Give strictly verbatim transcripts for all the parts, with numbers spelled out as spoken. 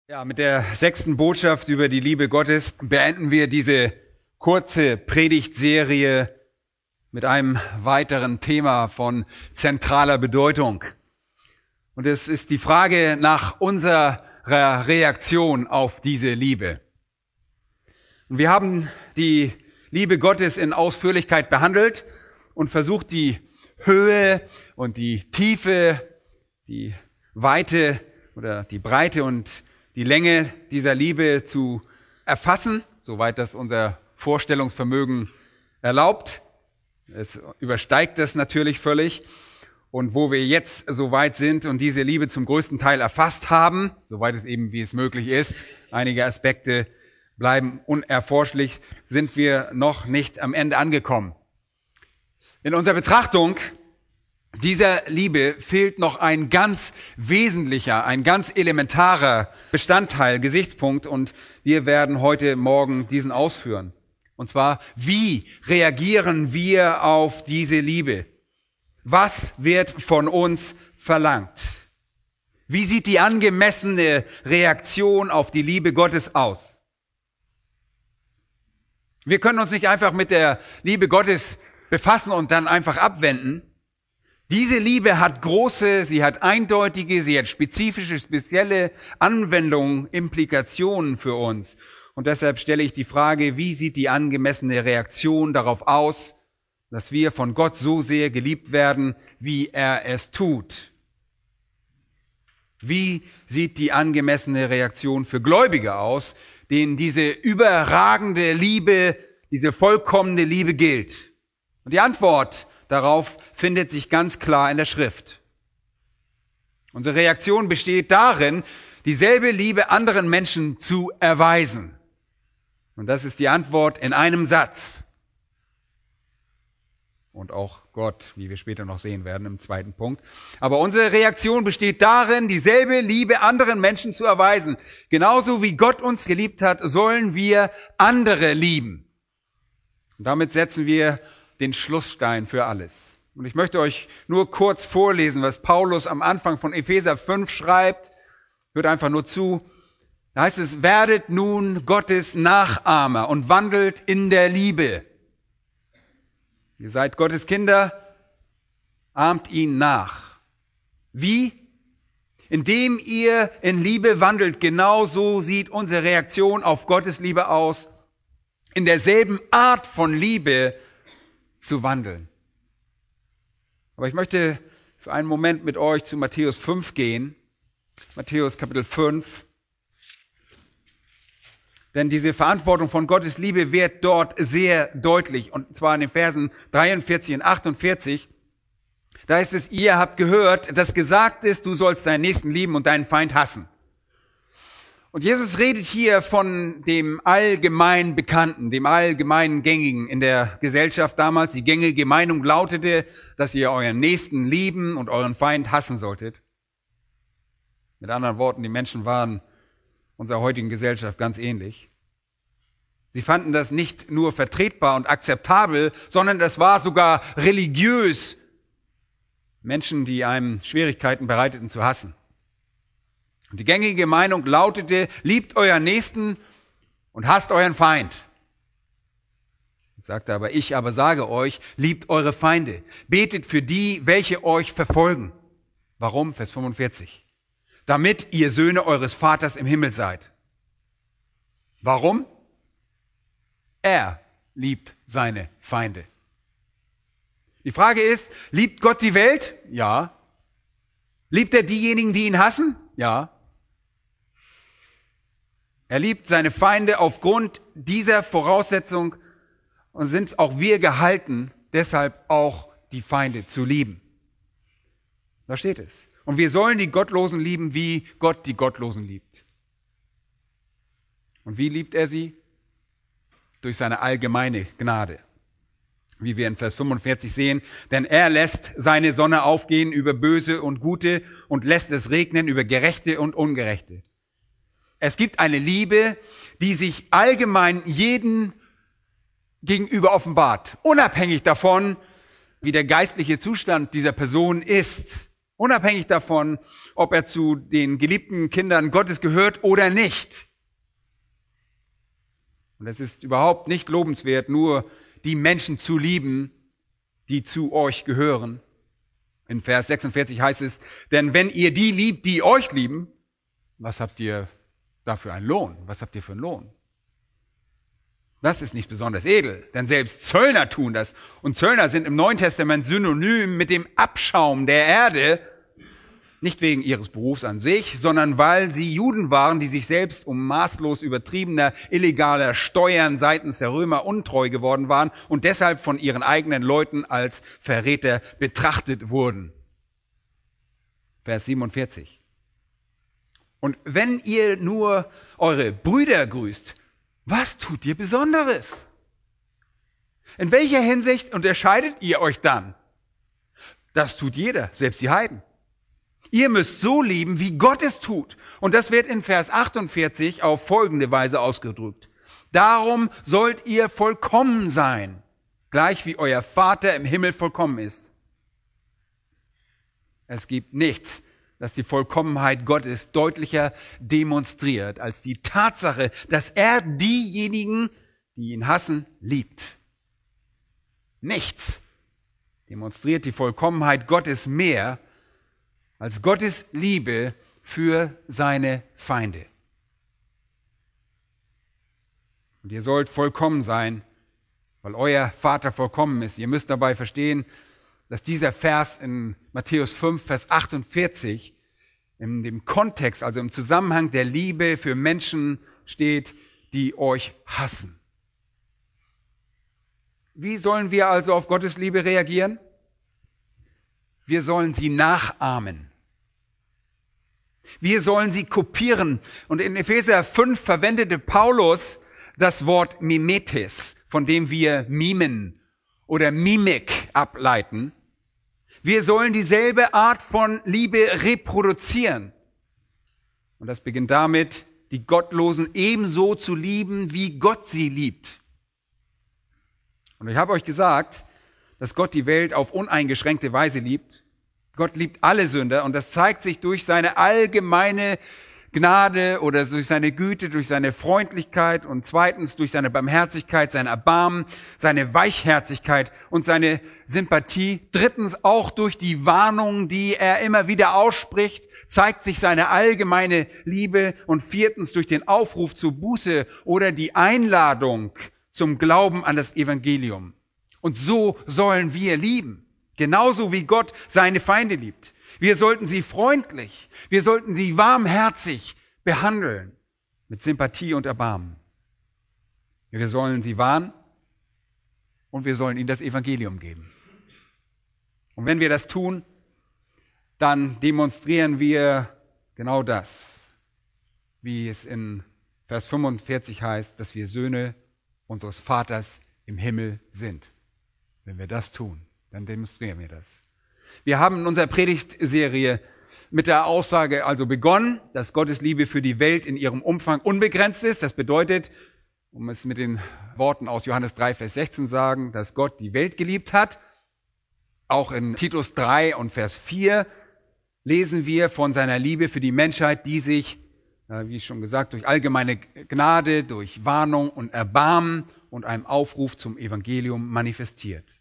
Ja, mit der sechsten Botschaft über die Liebe Gottes beenden wir diese kurze Predigtserie mit einem weiteren Thema von zentraler Bedeutung. Und es ist die Frage nach unserer Reaktion auf diese Liebe. Und wir haben die Liebe Gottes in Ausführlichkeit behandelt und versucht, die Höhe und die Tiefe, die Weite oder die Breite und die Länge dieser Liebe zu erfassen, soweit das unser Vorstellungsvermögen erlaubt. Es übersteigt das natürlich völlig. Und wo wir jetzt so weit sind und diese Liebe zum größten Teil erfasst haben, soweit es eben wie es möglich ist, einige Aspekte bleiben unerforschlich, sind wir noch nicht am Ende angekommen. In unserer Betrachtung dieser Liebe fehlt noch ein ganz wesentlicher, ein ganz elementarer Bestandteil, Gesichtspunkt, und wir werden heute Morgen diesen ausführen. Und zwar, wie reagieren wir auf diese Liebe? Was wird von uns verlangt? Wie sieht die angemessene Reaktion auf die Liebe Gottes aus? Wir können uns nicht einfach mit der Liebe Gottes befassen und dann einfach abwenden. Diese Liebe hat große, sie hat eindeutige, sie hat spezifische, spezielle Anwendungen, Implikationen für uns. Und deshalb stelle ich die Frage, wie sieht die angemessene Reaktion darauf aus, dass wir von Gott so sehr geliebt werden, wie er es tut? Wie sieht die angemessene Reaktion für Gläubige aus, denen diese überragende Liebe, diese vollkommene Liebe gilt? Und die Antwort darauf findet sich ganz klar in der Schrift. Unsere Reaktion besteht darin, dieselbe Liebe anderen Menschen zu erweisen. Und das ist die Antwort in einem Satz. Und auch Gott, wie wir später noch sehen werden im zweiten Punkt. Aber unsere Reaktion besteht darin, dieselbe Liebe anderen Menschen zu erweisen. Genauso wie Gott uns geliebt hat, sollen wir andere lieben. Und damit setzen wir den Schlussstein für alles. Und ich möchte euch nur kurz vorlesen, was Paulus am Anfang von Epheser fünf schreibt. Hört einfach nur zu. Da heißt es, werdet nun Gottes Nachahmer und wandelt in der Liebe. Ihr seid Gottes Kinder, ahmt ihn nach. Wie? Indem ihr in Liebe wandelt. Genauso sieht unsere Reaktion auf Gottes Liebe aus. In derselben Art von Liebe zu wandeln. Aber ich möchte für einen Moment mit euch zu Matthäus fünf gehen. Matthäus Kapitel fünf. Denn diese Verantwortung von Gottes Liebe wird dort sehr deutlich. Und zwar in den Versen dreiundvierzig und achtundvierzig. Da heißt es, ihr habt gehört, dass gesagt ist, du sollst deinen Nächsten lieben und deinen Feind hassen. Und Jesus redet hier von dem allgemein Bekannten, dem allgemein Gängigen in der Gesellschaft damals. Die gängige Meinung lautete, dass ihr euren Nächsten lieben und euren Feind hassen solltet. Mit anderen Worten, die Menschen waren unserer heutigen Gesellschaft ganz ähnlich. Sie fanden das nicht nur vertretbar und akzeptabel, sondern das war sogar religiös, Menschen, die einem Schwierigkeiten bereiteten, zu hassen. Und die gängige Meinung lautete, liebt euren Nächsten und hasst euren Feind. Ich sagte aber, ich aber sage euch, liebt eure Feinde, betet für die, welche euch verfolgen. Warum? Vers fünfundvierzig. Damit ihr Söhne eures Vaters im Himmel seid. Warum? Er liebt seine Feinde. Die Frage ist, liebt Gott die Welt? Ja. Liebt er diejenigen, die ihn hassen? Ja. Er liebt seine Feinde aufgrund dieser Voraussetzung und sind auch wir gehalten, deshalb auch die Feinde zu lieben. Da steht es. Und wir sollen die Gottlosen lieben, wie Gott die Gottlosen liebt. Und wie liebt er sie? Durch seine allgemeine Gnade. Wie wir in Vers fünfundvierzig sehen, denn er lässt seine Sonne aufgehen über Böse und Gute und lässt es regnen über Gerechte und Ungerechte. Es gibt eine Liebe, die sich allgemein jedem gegenüber offenbart, unabhängig davon, wie der geistliche Zustand dieser Person ist Unabhängig davon, ob er zu den geliebten Kindern Gottes gehört oder nicht. Und es ist überhaupt nicht lobenswert, nur die Menschen zu lieben, die zu euch gehören. In Vers sechsundvierzig heißt es, denn wenn ihr die liebt, die euch lieben, was habt ihr dafür einen Lohn? Was habt ihr für einen Lohn? Das ist nicht besonders edel, denn selbst Zöllner tun das. Und Zöllner sind im Neuen Testament synonym mit dem Abschaum der Erde, nicht wegen ihres Berufs an sich, sondern weil sie Juden waren, die sich selbst um maßlos übertriebener, illegaler Steuern seitens der Römer untreu geworden waren und deshalb von ihren eigenen Leuten als Verräter betrachtet wurden. Vers siebenundvierzig. Und wenn ihr nur eure Brüder grüßt, was tut ihr Besonderes? In welcher Hinsicht unterscheidet ihr euch dann? Das tut jeder, selbst die Heiden. Ihr müsst so lieben, wie Gott es tut. Und das wird in Vers achtundvierzig auf folgende Weise ausgedrückt. Darum sollt ihr vollkommen sein, gleich wie euer Vater im Himmel vollkommen ist. Es gibt nichts, das die Vollkommenheit Gottes deutlicher demonstriert, als die Tatsache, dass er diejenigen, die ihn hassen, liebt. Nichts demonstriert die Vollkommenheit Gottes mehr, als Gottes Liebe für seine Feinde. Und ihr sollt vollkommen sein, weil euer Vater vollkommen ist. Ihr müsst dabei verstehen, dass dieser Vers in Matthäus fünf, Vers achtundvierzig in dem Kontext, also im Zusammenhang der Liebe für Menschen steht, die euch hassen. Wie sollen wir also auf Gottes Liebe reagieren? Wir sollen sie nachahmen. Wir sollen sie kopieren. Und in Epheser fünf verwendete Paulus das Wort Mimetes, von dem wir Mimen oder Mimik ableiten. Wir sollen dieselbe Art von Liebe reproduzieren. Und das beginnt damit, die Gottlosen ebenso zu lieben, wie Gott sie liebt. Und ich habe euch gesagt, dass Gott die Welt auf uneingeschränkte Weise liebt. Gott liebt alle Sünder und das zeigt sich durch seine allgemeine Gnade oder durch seine Güte, durch seine Freundlichkeit und zweitens durch seine Barmherzigkeit, sein Erbarmen, seine Weichherzigkeit und seine Sympathie. Drittens auch durch die Warnung, die er immer wieder ausspricht, zeigt sich seine allgemeine Liebe und viertens durch den Aufruf zur Buße oder die Einladung zum Glauben an das Evangelium. Und so sollen wir lieben, genauso wie Gott seine Feinde liebt. Wir sollten sie freundlich, wir sollten sie warmherzig behandeln, mit Sympathie und Erbarmen. Wir sollen sie warnen und wir sollen ihnen das Evangelium geben. Und wenn wir das tun, dann demonstrieren wir genau das, wie es in Vers fünfundvierzig heißt, dass wir Söhne unseres Vaters im Himmel sind. Wenn wir das tun, dann demonstrieren wir das. Wir haben in unserer Predigtserie mit der Aussage also begonnen, dass Gottes Liebe für die Welt in ihrem Umfang unbegrenzt ist. Das bedeutet, um es mit den Worten aus Johannes drei, Vers sechzehn sagen, dass Gott die Welt geliebt hat. Auch in Titus drei und Vers vier lesen wir von seiner Liebe für die Menschheit, die sich, wie schon gesagt, durch allgemeine Gnade, durch Warnung und Erbarmen und einem Aufruf zum Evangelium manifestiert.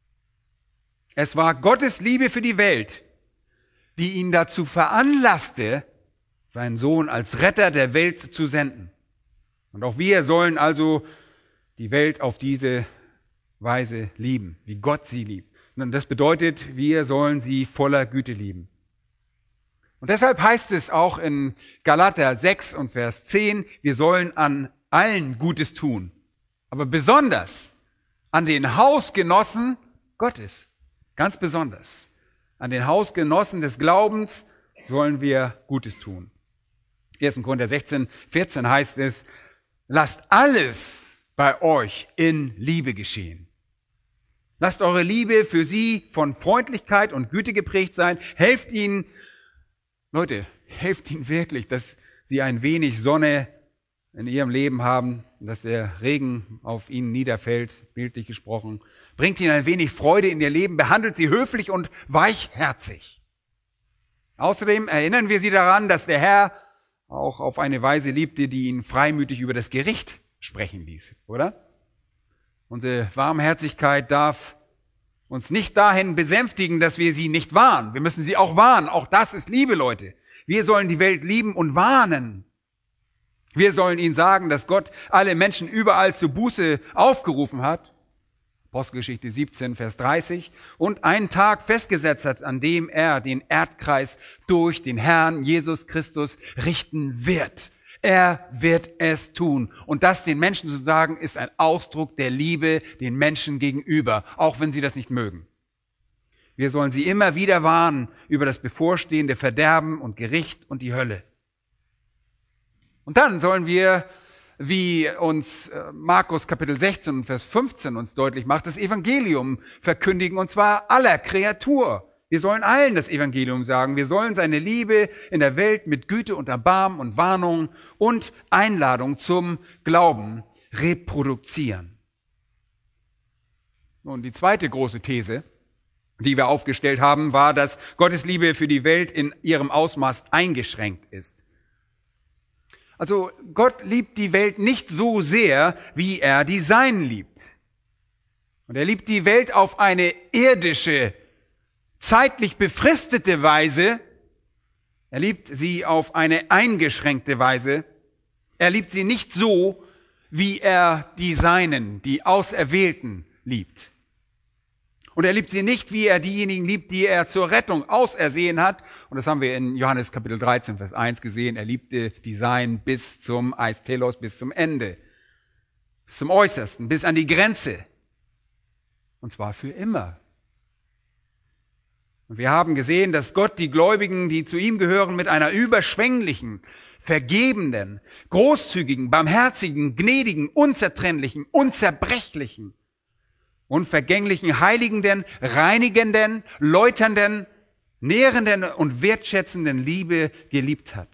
Es war Gottes Liebe für die Welt, die ihn dazu veranlasste, seinen Sohn als Retter der Welt zu senden. Und auch wir sollen also die Welt auf diese Weise lieben, wie Gott sie liebt. Und das bedeutet, wir sollen sie voller Güte lieben. Und deshalb heißt es auch in Galater sechs und Vers zehn, wir sollen an allen Gutes tun, aber besonders an den Hausgenossen Gottes. Ganz besonders. An den Hausgenossen des Glaubens sollen wir Gutes tun. erster Korinther sechzehn, vierzehn heißt es, lasst alles bei euch in Liebe geschehen. Lasst eure Liebe für sie von Freundlichkeit und Güte geprägt sein. Helft ihnen, Leute, helft ihnen wirklich, dass sie ein wenig Sonne in ihrem Leben haben, dass der Regen auf ihnen niederfällt, bildlich gesprochen. Bringt ihnen ein wenig Freude in ihr Leben, behandelt sie höflich und weichherzig. Außerdem erinnern wir sie daran, dass der Herr auch auf eine Weise liebte, die ihn freimütig über das Gericht sprechen ließ, oder? Unsere Warmherzigkeit darf uns nicht dahin besänftigen, dass wir sie nicht warnen. Wir müssen sie auch warnen. Auch das ist Liebe, Leute. Wir sollen die Welt lieben und warnen. Wir sollen ihnen sagen, dass Gott alle Menschen überall zur Buße aufgerufen hat. Apostelgeschichte siebzehn, Vers dreißig. Und einen Tag festgesetzt hat, an dem er den Erdkreis durch den Herrn Jesus Christus richten wird. Er wird es tun. Und das den Menschen zu sagen, ist ein Ausdruck der Liebe den Menschen gegenüber, auch wenn sie das nicht mögen. Wir sollen sie immer wieder warnen über das bevorstehende Verderben und Gericht und die Hölle. Und dann sollen wir, wie uns Markus Kapitel sechzehn, Vers fünfzehn uns deutlich macht, das Evangelium verkündigen, und zwar aller Kreatur. Wir sollen allen das Evangelium sagen. Wir sollen seine Liebe in der Welt mit Güte und Erbarmen und Warnung und Einladung zum Glauben reproduzieren. Nun, die zweite große These, die wir aufgestellt haben, war, dass Gottes Liebe für die Welt in ihrem Ausmaß eingeschränkt ist. Also Gott liebt die Welt nicht so sehr, wie er die Seinen liebt. Und er liebt die Welt auf eine irdische, zeitlich befristete Weise. Er liebt sie auf eine eingeschränkte Weise. Er liebt sie nicht so, wie er die Seinen, die Auserwählten, liebt. Und er liebt sie nicht, wie er diejenigen liebt, die er zur Rettung ausersehen hat. Und das haben wir in Johannes Kapitel dreizehn, Vers eins gesehen. Er liebte die Seinen bis zum Eistelos, bis zum Ende. Bis zum Äußersten, bis an die Grenze. Und zwar für immer. Und wir haben gesehen, dass Gott die Gläubigen, die zu ihm gehören, mit einer überschwänglichen, vergebenden, großzügigen, barmherzigen, gnädigen, unzertrennlichen, unzerbrechlichen, unvergänglichen, heiligenden, reinigenden, läuternden, nährenden und wertschätzenden Liebe geliebt hat.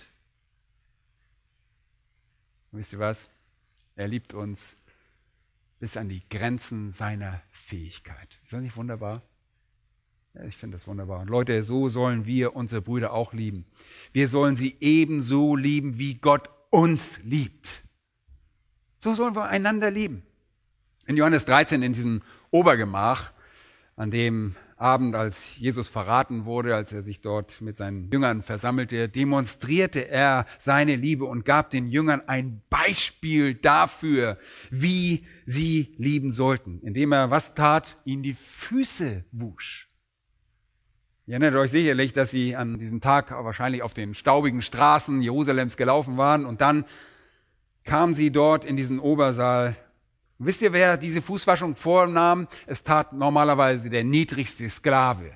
Und wisst ihr was? Er liebt uns bis an die Grenzen seiner Fähigkeit. Ist das nicht wunderbar? Ja, ich finde das wunderbar. Und Leute, so sollen wir unsere Brüder auch lieben. Wir sollen sie ebenso lieben, wie Gott uns liebt. So sollen wir einander lieben. In Johannes dreizehn, in diesem Obergemach, an dem Abend, als Jesus verraten wurde, als er sich dort mit seinen Jüngern versammelte, demonstrierte er seine Liebe und gab den Jüngern ein Beispiel dafür, wie sie lieben sollten, indem er was tat? Ihnen die Füße wusch. Ihr erinnert euch sicherlich, dass sie an diesem Tag wahrscheinlich auf den staubigen Straßen Jerusalems gelaufen waren und dann kamen sie dort in diesen Obersaal. Und wisst ihr, wer diese Fußwaschung vornahm? Es tat normalerweise der niedrigste Sklave,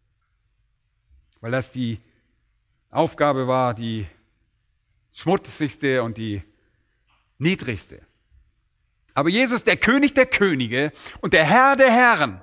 weil das die Aufgabe war, die schmutzigste und die niedrigste. Aber Jesus, der König der Könige und der Herr der Herren,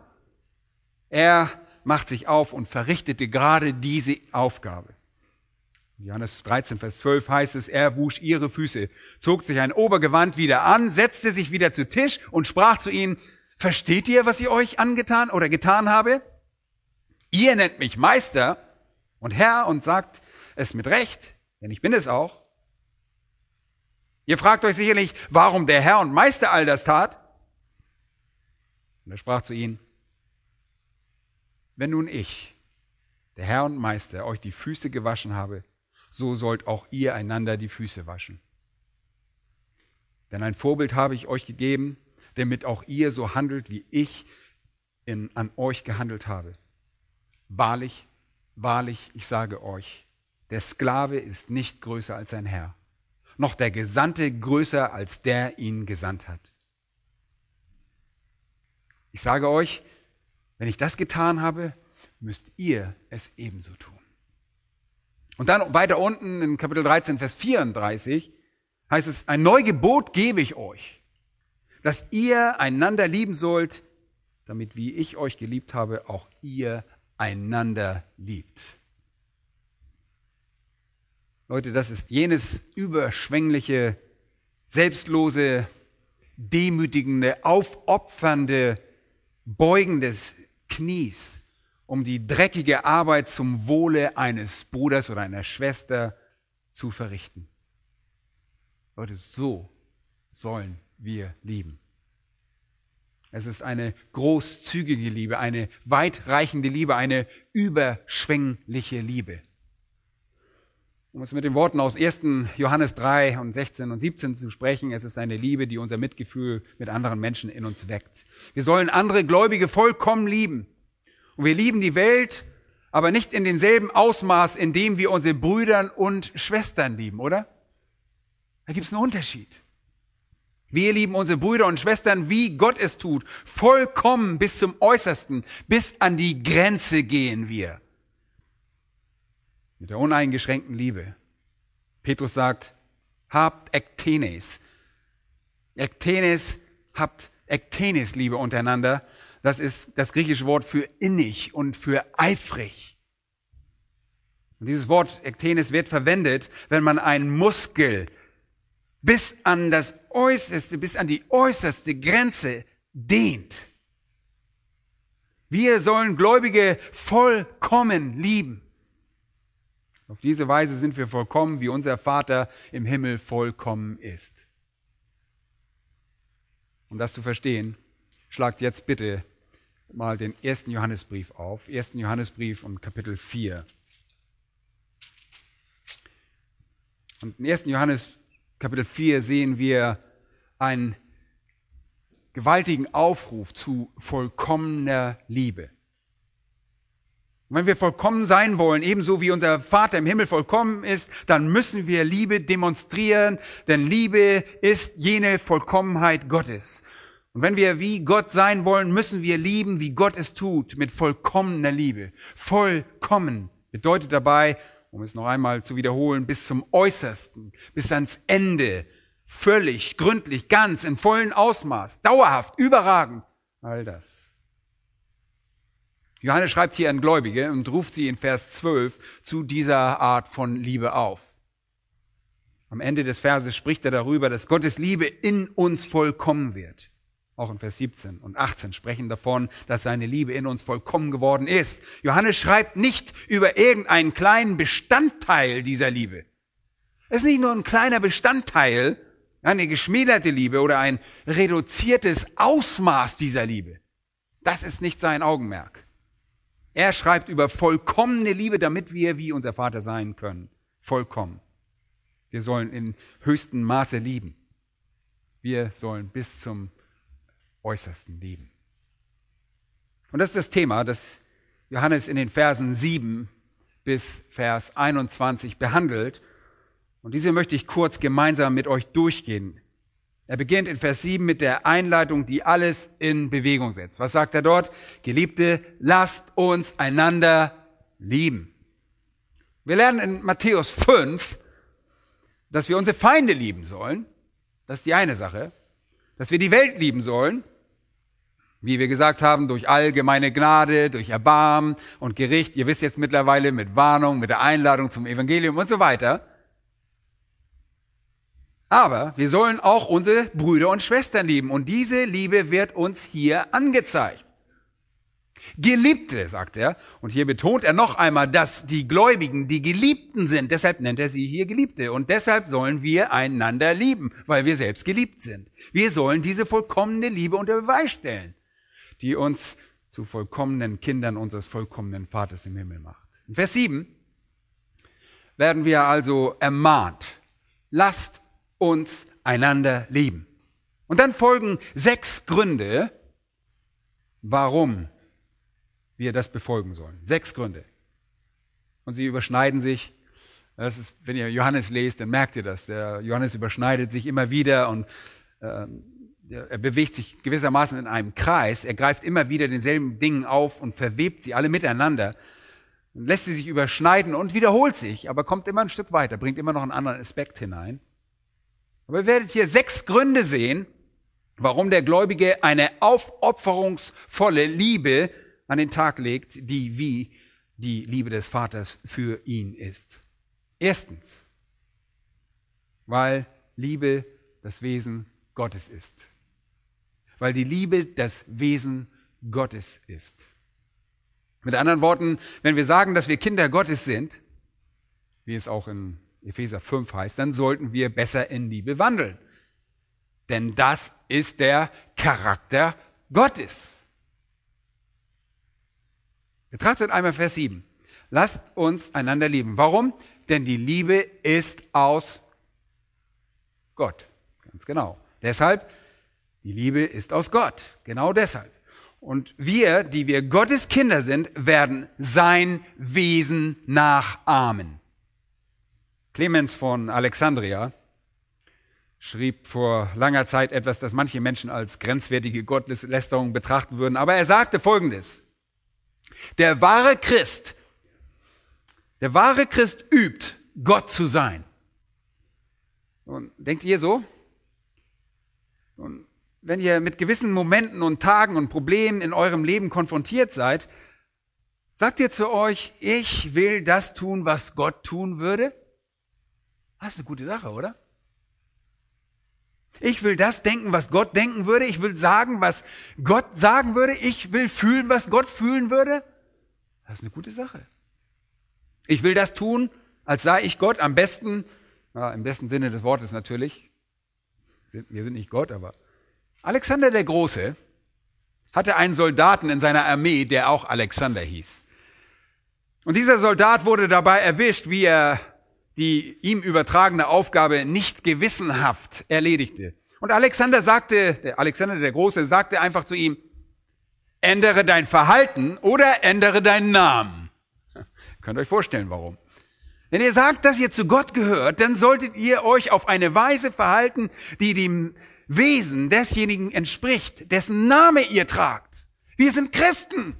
er macht sich auf und verrichtete gerade diese Aufgabe. In Johannes dreizehn, Vers zwölf heißt es, er wusch ihre Füße, zog sich ein Obergewand wieder an, setzte sich wieder zu Tisch und sprach zu ihnen, versteht ihr, was ich euch angetan oder getan habe? Ihr nennt mich Meister und Herr und sagt es mit Recht, denn ich bin es auch. Ihr fragt euch sicherlich, warum der Herr und Meister all das tat. Und er sprach zu ihnen, wenn nun ich, der Herr und Meister, euch die Füße gewaschen habe, so sollt auch ihr einander die Füße waschen. Denn ein Vorbild habe ich euch gegeben, damit auch ihr so handelt, wie ich in, an euch gehandelt habe. Wahrlich, wahrlich, ich sage euch, der Sklave ist nicht größer als sein Herr, noch der Gesandte größer als der ihn gesandt hat. Ich sage euch, wenn ich das getan habe, müsst ihr es ebenso tun. Und dann weiter unten in Kapitel dreizehn, Vers vierunddreißig heißt es, ein Neugebot gebe ich euch, dass ihr einander lieben sollt, damit wie ich euch geliebt habe, auch ihr einander liebt. Leute, das ist jenes überschwängliche, selbstlose, demütigende, aufopfernde Beugen des Knies um die dreckige Arbeit zum Wohle eines Bruders oder einer Schwester zu verrichten. Leute, so sollen wir lieben. Es ist eine großzügige Liebe, eine weitreichende Liebe, eine überschwängliche Liebe. Um es mit den Worten aus ersten Johannes drei und sechzehn und siebzehn zu sprechen, es ist eine Liebe, die unser Mitgefühl mit anderen Menschen in uns weckt. Wir sollen andere Gläubige vollkommen lieben. Und wir lieben die Welt, aber nicht in demselben Ausmaß, in dem wir unsere Brüder und Schwestern lieben, oder? Da gibt es einen Unterschied. Wir lieben unsere Brüder und Schwestern, wie Gott es tut, vollkommen bis zum Äußersten, bis an die Grenze gehen wir. Mit der uneingeschränkten Liebe. Petrus sagt, habt Ektenes. Ektenes, habt Ektenes Liebe untereinander. Das ist das griechische Wort für innig und für eifrig. Und dieses Wort Ektenes wird verwendet, wenn man einen Muskel bis an das Äußerste, bis an die äußerste Grenze dehnt. Wir sollen Gläubige vollkommen lieben. Auf diese Weise sind wir vollkommen, wie unser Vater im Himmel vollkommen ist. Um das zu verstehen, schlagt jetzt bitte mal den ersten Johannesbrief auf. ersten Johannesbrief und Kapitel vier. Und im ersten Johannes Kapitel vier sehen wir einen gewaltigen Aufruf zu vollkommener Liebe. Und wenn wir vollkommen sein wollen, ebenso wie unser Vater im Himmel vollkommen ist, dann müssen wir Liebe demonstrieren, denn Liebe ist jene Vollkommenheit Gottes. Und wenn wir wie Gott sein wollen, müssen wir lieben, wie Gott es tut, mit vollkommener Liebe. Vollkommen bedeutet dabei, um es noch einmal zu wiederholen, bis zum Äußersten, bis ans Ende, völlig, gründlich, ganz, in vollem Ausmaß, dauerhaft, überragend, all das. Johannes schreibt hier an Gläubige und ruft sie in Vers zwölf zu dieser Art von Liebe auf. Am Ende des Verses spricht er darüber, dass Gottes Liebe in uns vollkommen wird. Auch in Vers siebzehn und achtzehn sprechen davon, dass seine Liebe in uns vollkommen geworden ist. Johannes schreibt nicht über irgendeinen kleinen Bestandteil dieser Liebe. Es ist nicht nur ein kleiner Bestandteil, eine geschmälerte Liebe oder ein reduziertes Ausmaß dieser Liebe. Das ist nicht sein Augenmerk. Er schreibt über vollkommene Liebe, damit wir wie unser Vater sein können. Vollkommen. Wir sollen in höchstem Maße lieben. Wir sollen bis zum Äußersten lieben. Und das ist das Thema, das Johannes in den Versen sieben bis Vers einundzwanzig behandelt. Und diese möchte ich kurz gemeinsam mit euch durchgehen. Er beginnt in Vers sieben mit der Einleitung, die alles in Bewegung setzt. Was sagt er dort? Geliebte, lasst uns einander lieben. Wir lernen in Matthäus fünf, dass wir unsere Feinde lieben sollen. Das ist die eine Sache. Dass wir die Welt lieben sollen. Wie wir gesagt haben, durch allgemeine Gnade, durch Erbarmen und Gericht. Ihr wisst jetzt mittlerweile mit Warnung, mit der Einladung zum Evangelium und so weiter. Aber wir sollen auch unsere Brüder und Schwestern lieben. Und diese Liebe wird uns hier angezeigt. Geliebte, sagt er. Und hier betont er noch einmal, dass die Gläubigen die Geliebten sind. Deshalb nennt er sie hier Geliebte. Und deshalb sollen wir einander lieben, weil wir selbst geliebt sind. Wir sollen diese vollkommene Liebe unter Beweis stellen, die uns zu vollkommenen Kindern unseres vollkommenen Vaters im Himmel macht. In Vers sieben werden wir also ermahnt. Lasst uns einander lieben. Und dann folgen sechs Gründe, warum wir das befolgen sollen. Sechs Gründe. Und sie überschneiden sich. Das ist, wenn ihr Johannes lest, dann merkt ihr das. Der Johannes überschneidet sich immer wieder und äh, er bewegt sich gewissermaßen in einem Kreis. Er greift immer wieder denselben Dingen auf und verwebt sie alle miteinander. Und lässt sie sich überschneiden und wiederholt sich, aber kommt immer ein Stück weiter, bringt immer noch einen anderen Aspekt hinein. Aber ihr werdet hier sechs Gründe sehen, warum der Gläubige eine aufopferungsvolle Liebe an den Tag legt, die wie die Liebe des Vaters für ihn ist. Erstens, weil Liebe das Wesen Gottes ist. Weil die Liebe das Wesen Gottes ist. Mit anderen Worten, wenn wir sagen, dass wir Kinder Gottes sind, wie es auch in Epheser fünf heißt, dann sollten wir besser in Liebe wandeln. Denn das ist der Charakter Gottes. Betrachtet einmal Vers sieben. Lasst uns einander lieben. Warum? Denn die Liebe ist aus Gott. Ganz genau. Deshalb, die Liebe ist aus Gott. Genau deshalb. Und wir, die wir Gottes Kinder sind, werden sein Wesen nachahmen. Clemens von Alexandria schrieb vor langer Zeit etwas, das manche Menschen als grenzwertige Gotteslästerung betrachten würden. Aber er sagte Folgendes. Der wahre Christ, der wahre Christ übt, Gott zu sein. Und denkt ihr so? Und wenn ihr mit gewissen Momenten und Tagen und Problemen in eurem Leben konfrontiert seid, sagt ihr zu euch, ich will das tun, was Gott tun würde? Das ist eine gute Sache, oder? Ich will das denken, was Gott denken würde. Ich will sagen, was Gott sagen würde. Ich will fühlen, was Gott fühlen würde. Das ist eine gute Sache. Ich will das tun, als sei ich Gott. Am besten, ja, im besten Sinne des Wortes natürlich. Wir sind nicht Gott, aber Alexander der Große hatte einen Soldaten in seiner Armee, der auch Alexander hieß. Und dieser Soldat wurde dabei erwischt, wie er die ihm übertragene Aufgabe nicht gewissenhaft erledigte. Und Alexander sagte, der Alexander der Große sagte einfach zu ihm, ändere dein Verhalten oder ändere deinen Namen. Könnt ihr euch vorstellen, warum? Wenn ihr sagt, dass ihr zu Gott gehört, dann solltet ihr euch auf eine Weise verhalten, die dem Wesen desjenigen entspricht, dessen Name ihr tragt. Wir sind Christen.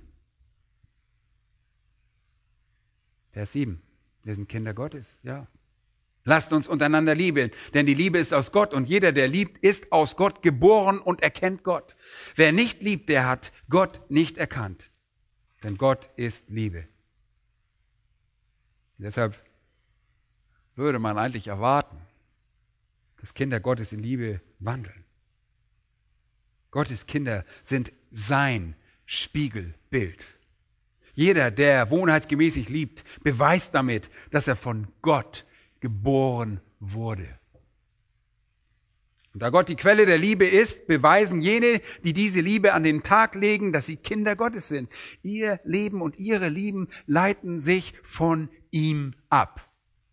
Vers sieben. Wir sind Kinder Gottes, ja. Lasst uns untereinander lieben, denn die Liebe ist aus Gott und jeder, der liebt, ist aus Gott geboren und erkennt Gott. Wer nicht liebt, der hat Gott nicht erkannt, denn Gott ist Liebe. Und deshalb würde man eigentlich erwarten, dass Kinder Gottes in Liebe wandeln. Gottes Kinder sind sein Spiegelbild. Jeder, der wohnheitsgemäßig liebt, beweist damit, dass er von Gott geboren wurde. Und da Gott die Quelle der Liebe ist, beweisen jene, die diese Liebe an den Tag legen, dass sie Kinder Gottes sind. Ihr Leben und ihre Lieben leiten sich von ihm ab.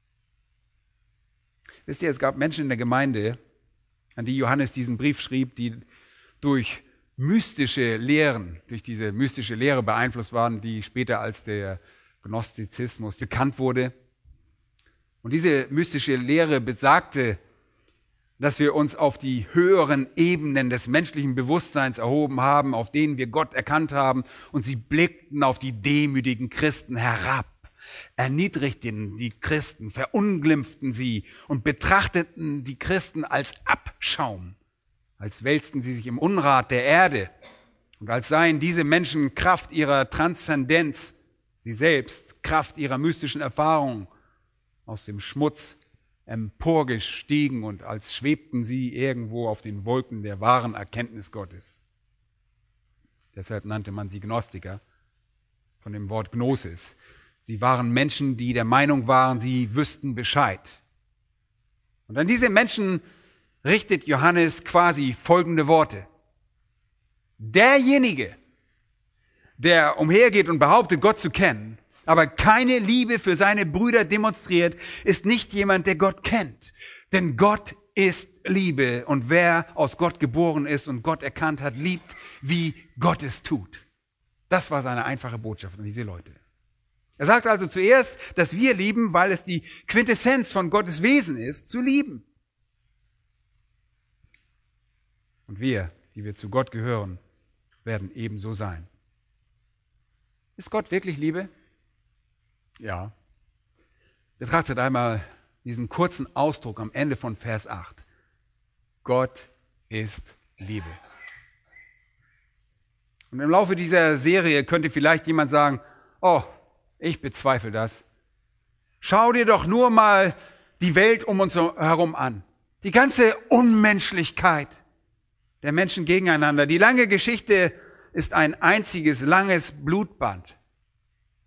Wisst ihr, es gab Menschen in der Gemeinde, an die Johannes diesen Brief schrieb, die durch mystische Lehren, durch diese mystische Lehre beeinflusst waren, die später als der Gnostizismus bekannt wurde. Und diese mystische Lehre besagte, dass wir uns auf die höheren Ebenen des menschlichen Bewusstseins erhoben haben, auf denen wir Gott erkannt haben, und sie blickten auf die demütigen Christen herab, erniedrigten die Christen, verunglimpften sie und betrachteten die Christen als Abschaum, als wälzten sie sich im Unrat der Erde und als seien diese Menschen Kraft ihrer Transzendenz, sie selbst Kraft ihrer mystischen Erfahrung aus dem Schmutz emporgestiegen und als schwebten sie irgendwo auf den Wolken der wahren Erkenntnis Gottes. Deshalb nannte man sie Gnostiker, von dem Wort Gnosis. Sie waren Menschen, die der Meinung waren, sie wüssten Bescheid. Und an diese Menschen richtet Johannes quasi folgende Worte. Derjenige, der umhergeht und behauptet, Gott zu kennen, aber keine Liebe für seine Brüder demonstriert, ist nicht jemand, der Gott kennt. Denn Gott ist Liebe und wer aus Gott geboren ist und Gott erkannt hat, liebt, wie Gott es tut. Das war seine einfache Botschaft an diese Leute. Er sagt also zuerst, dass wir lieben, weil es die Quintessenz von Gottes Wesen ist, zu lieben. Und wir, die wir zu Gott gehören, werden ebenso sein. Ist Gott wirklich Liebe? Ja. Betrachtet einmal diesen kurzen Ausdruck am Ende von Vers acht. Gott ist Liebe. Und im Laufe dieser Serie könnte vielleicht jemand sagen, oh, ich bezweifle das. Schau dir doch nur mal die Welt um uns herum an. Die ganze Unmenschlichkeit der Menschen gegeneinander. Die lange Geschichte ist ein einziges langes Blutband.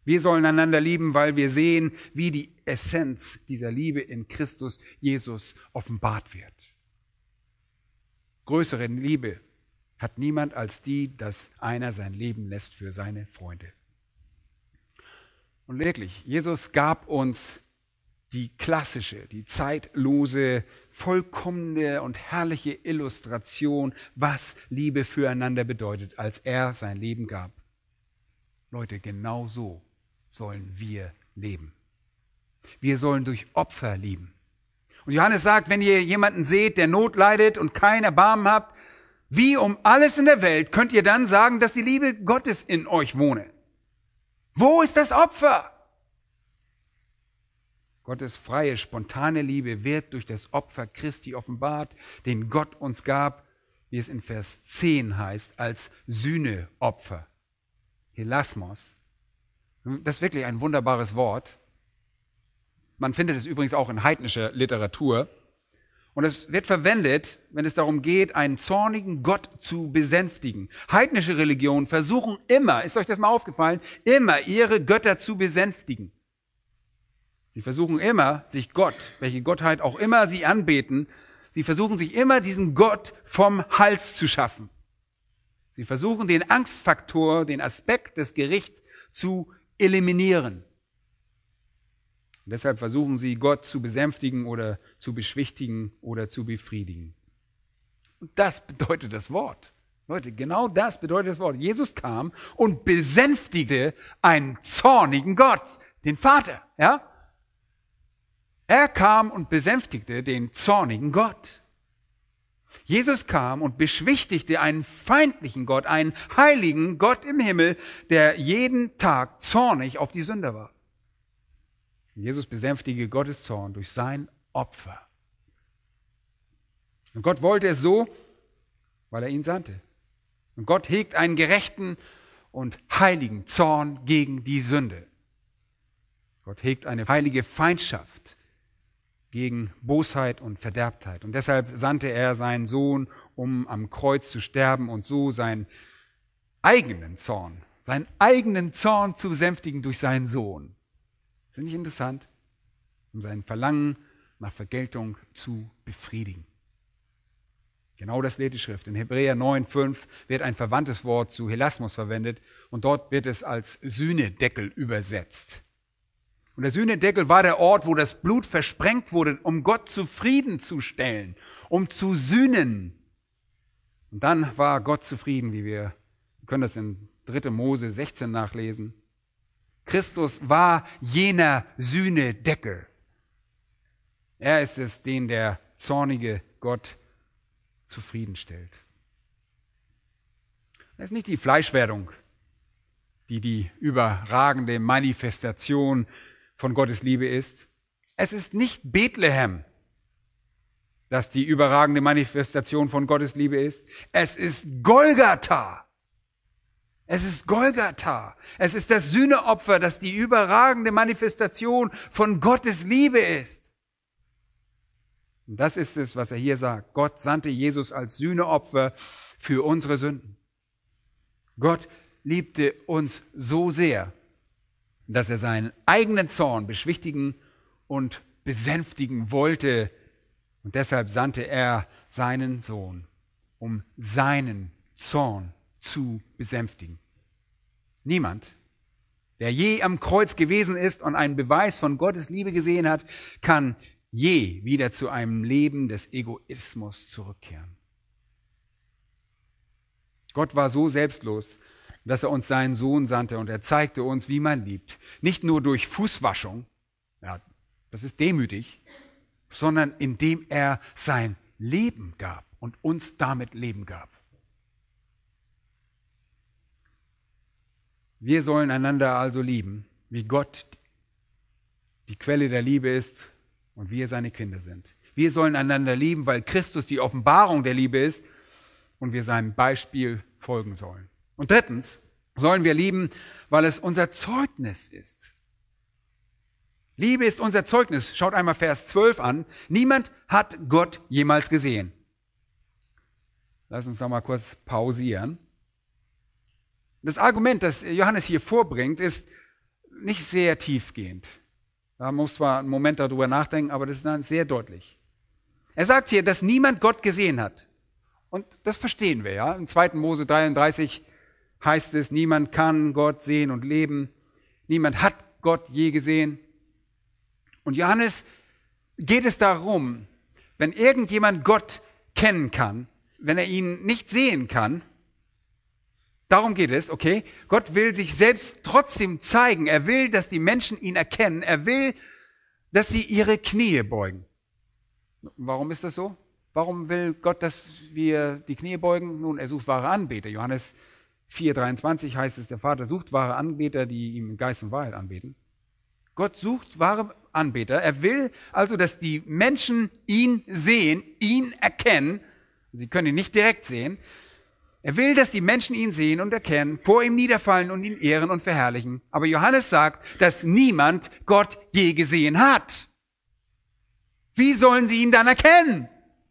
Wir sollen einander lieben, weil wir sehen, wie die Essenz dieser Liebe in Christus Jesus offenbart wird. Größere Liebe hat niemand als die, dass einer sein Leben lässt für seine Freunde. Und wirklich, Jesus gab uns die klassische, die zeitlose, vollkommene und herrliche Illustration, was Liebe füreinander bedeutet, als er sein Leben gab. Leute, genau so sollen wir leben. Wir sollen durch Opfer lieben. Und Johannes sagt, wenn ihr jemanden seht, der Not leidet und kein Erbarmen habt, wie um alles in der Welt könnt ihr dann sagen, dass die Liebe Gottes in euch wohne? Wo ist das Opfer? Gottes freie, spontane Liebe wird durch das Opfer Christi offenbart, den Gott uns gab, wie es in Vers zehn heißt, als Sühneopfer. Hilasmos. Das ist wirklich ein wunderbares Wort. Man findet es übrigens auch in heidnischer Literatur. Und es wird verwendet, wenn es darum geht, einen zornigen Gott zu besänftigen. Heidnische Religionen versuchen immer, ist euch das mal aufgefallen, immer ihre Götter zu besänftigen. Sie versuchen immer, sich Gott, welche Gottheit auch immer sie anbeten, sie versuchen sich immer diesen Gott vom Hals zu schaffen. Sie versuchen den Angstfaktor, den Aspekt des Gerichts zu eliminieren. Und deshalb versuchen sie, Gott zu besänftigen oder zu beschwichtigen oder zu befriedigen. Und das bedeutet das Wort. Leute, genau das bedeutet das Wort. Jesus kam und besänftigte einen zornigen Gott, den Vater, ja? Er kam und besänftigte den zornigen Gott. Jesus kam und beschwichtigte einen feindlichen Gott, einen heiligen Gott im Himmel, der jeden Tag zornig auf die Sünder war. Jesus besänftigte Gottes Zorn durch sein Opfer. Und Gott wollte es so, weil er ihn sandte. Und Gott hegt einen gerechten und heiligen Zorn gegen die Sünde. Gott hegt eine heilige Feindschaft gegen Bosheit und Verderbtheit. Und deshalb sandte er seinen Sohn, um am Kreuz zu sterben und so seinen eigenen Zorn, seinen eigenen Zorn zu besänftigen durch seinen Sohn. Finde ich interessant, um sein Verlangen nach Vergeltung zu befriedigen. Genau das lehrt die Schrift. In Hebräer neun fünf wird ein verwandtes Wort zu Hilasmos verwendet und dort wird es als Sühnedeckel übersetzt. Und der Sühnedeckel war der Ort, wo das Blut versprengt wurde, um Gott zufriedenzustellen, um zu sühnen. Und dann war Gott zufrieden, wie wir, wir können das in dritter Mose sechzehn nachlesen. Christus war jener Sühnedeckel. Er ist es, den der zornige Gott zufriedenstellt. Das ist nicht die Fleischwerdung, die die überragende Manifestation von Gottes Liebe ist. Es ist nicht Bethlehem, das die überragende Manifestation von Gottes Liebe ist. Es ist Golgatha. Es ist Golgatha. Es ist das Sühneopfer, das die überragende Manifestation von Gottes Liebe ist. Und das ist es, was er hier sagt. Gott sandte Jesus als Sühneopfer für unsere Sünden. Gott liebte uns so sehr, dass er seinen eigenen Zorn beschwichtigen und besänftigen wollte. Und deshalb sandte er seinen Sohn, um seinen Zorn zu besänftigen. Niemand, der je am Kreuz gewesen ist und einen Beweis von Gottes Liebe gesehen hat, kann je wieder zu einem Leben des Egoismus zurückkehren. Gott war so selbstlos, dass er uns seinen Sohn sandte und er zeigte uns, wie man liebt. Nicht nur durch Fußwaschung, ja, das ist demütig, sondern indem er sein Leben gab und uns damit Leben gab. Wir sollen einander also lieben, wie Gott die Quelle der Liebe ist und wir seine Kinder sind. Wir sollen einander lieben, weil Christus die Offenbarung der Liebe ist und wir seinem Beispiel folgen sollen. Und drittens sollen wir lieben, weil es unser Zeugnis ist. Liebe ist unser Zeugnis. Schaut einmal Vers zwölf an. Niemand hat Gott jemals gesehen. Lass uns noch mal kurz pausieren. Das Argument, das Johannes hier vorbringt, ist nicht sehr tiefgehend. Da muss zwar einen Moment darüber nachdenken, aber das ist dann sehr deutlich. Er sagt hier, dass niemand Gott gesehen hat. Und das verstehen wir, ja. Im zweiten Mose dreiunddreißig heißt es, niemand kann Gott sehen und leben. Niemand hat Gott je gesehen. Und Johannes geht es darum, wenn irgendjemand Gott kennen kann, wenn er ihn nicht sehen kann, darum geht es, okay? Gott will sich selbst trotzdem zeigen. Er will, dass die Menschen ihn erkennen. Er will, dass sie ihre Knie beugen. Warum ist das so? Warum will Gott, dass wir die Knie beugen? Nun, er sucht wahre Anbeter. Johannes vier dreiundzwanzig heißt es, der Vater sucht wahre Anbeter, die ihm in Geist und Wahrheit anbeten. Gott sucht wahre Anbeter. Er will also, dass die Menschen ihn sehen, ihn erkennen. Sie können ihn nicht direkt sehen. Er will, dass die Menschen ihn sehen und erkennen, vor ihm niederfallen und ihn ehren und verherrlichen. Aber Johannes sagt, dass niemand Gott je gesehen hat. Wie sollen sie ihn dann erkennen?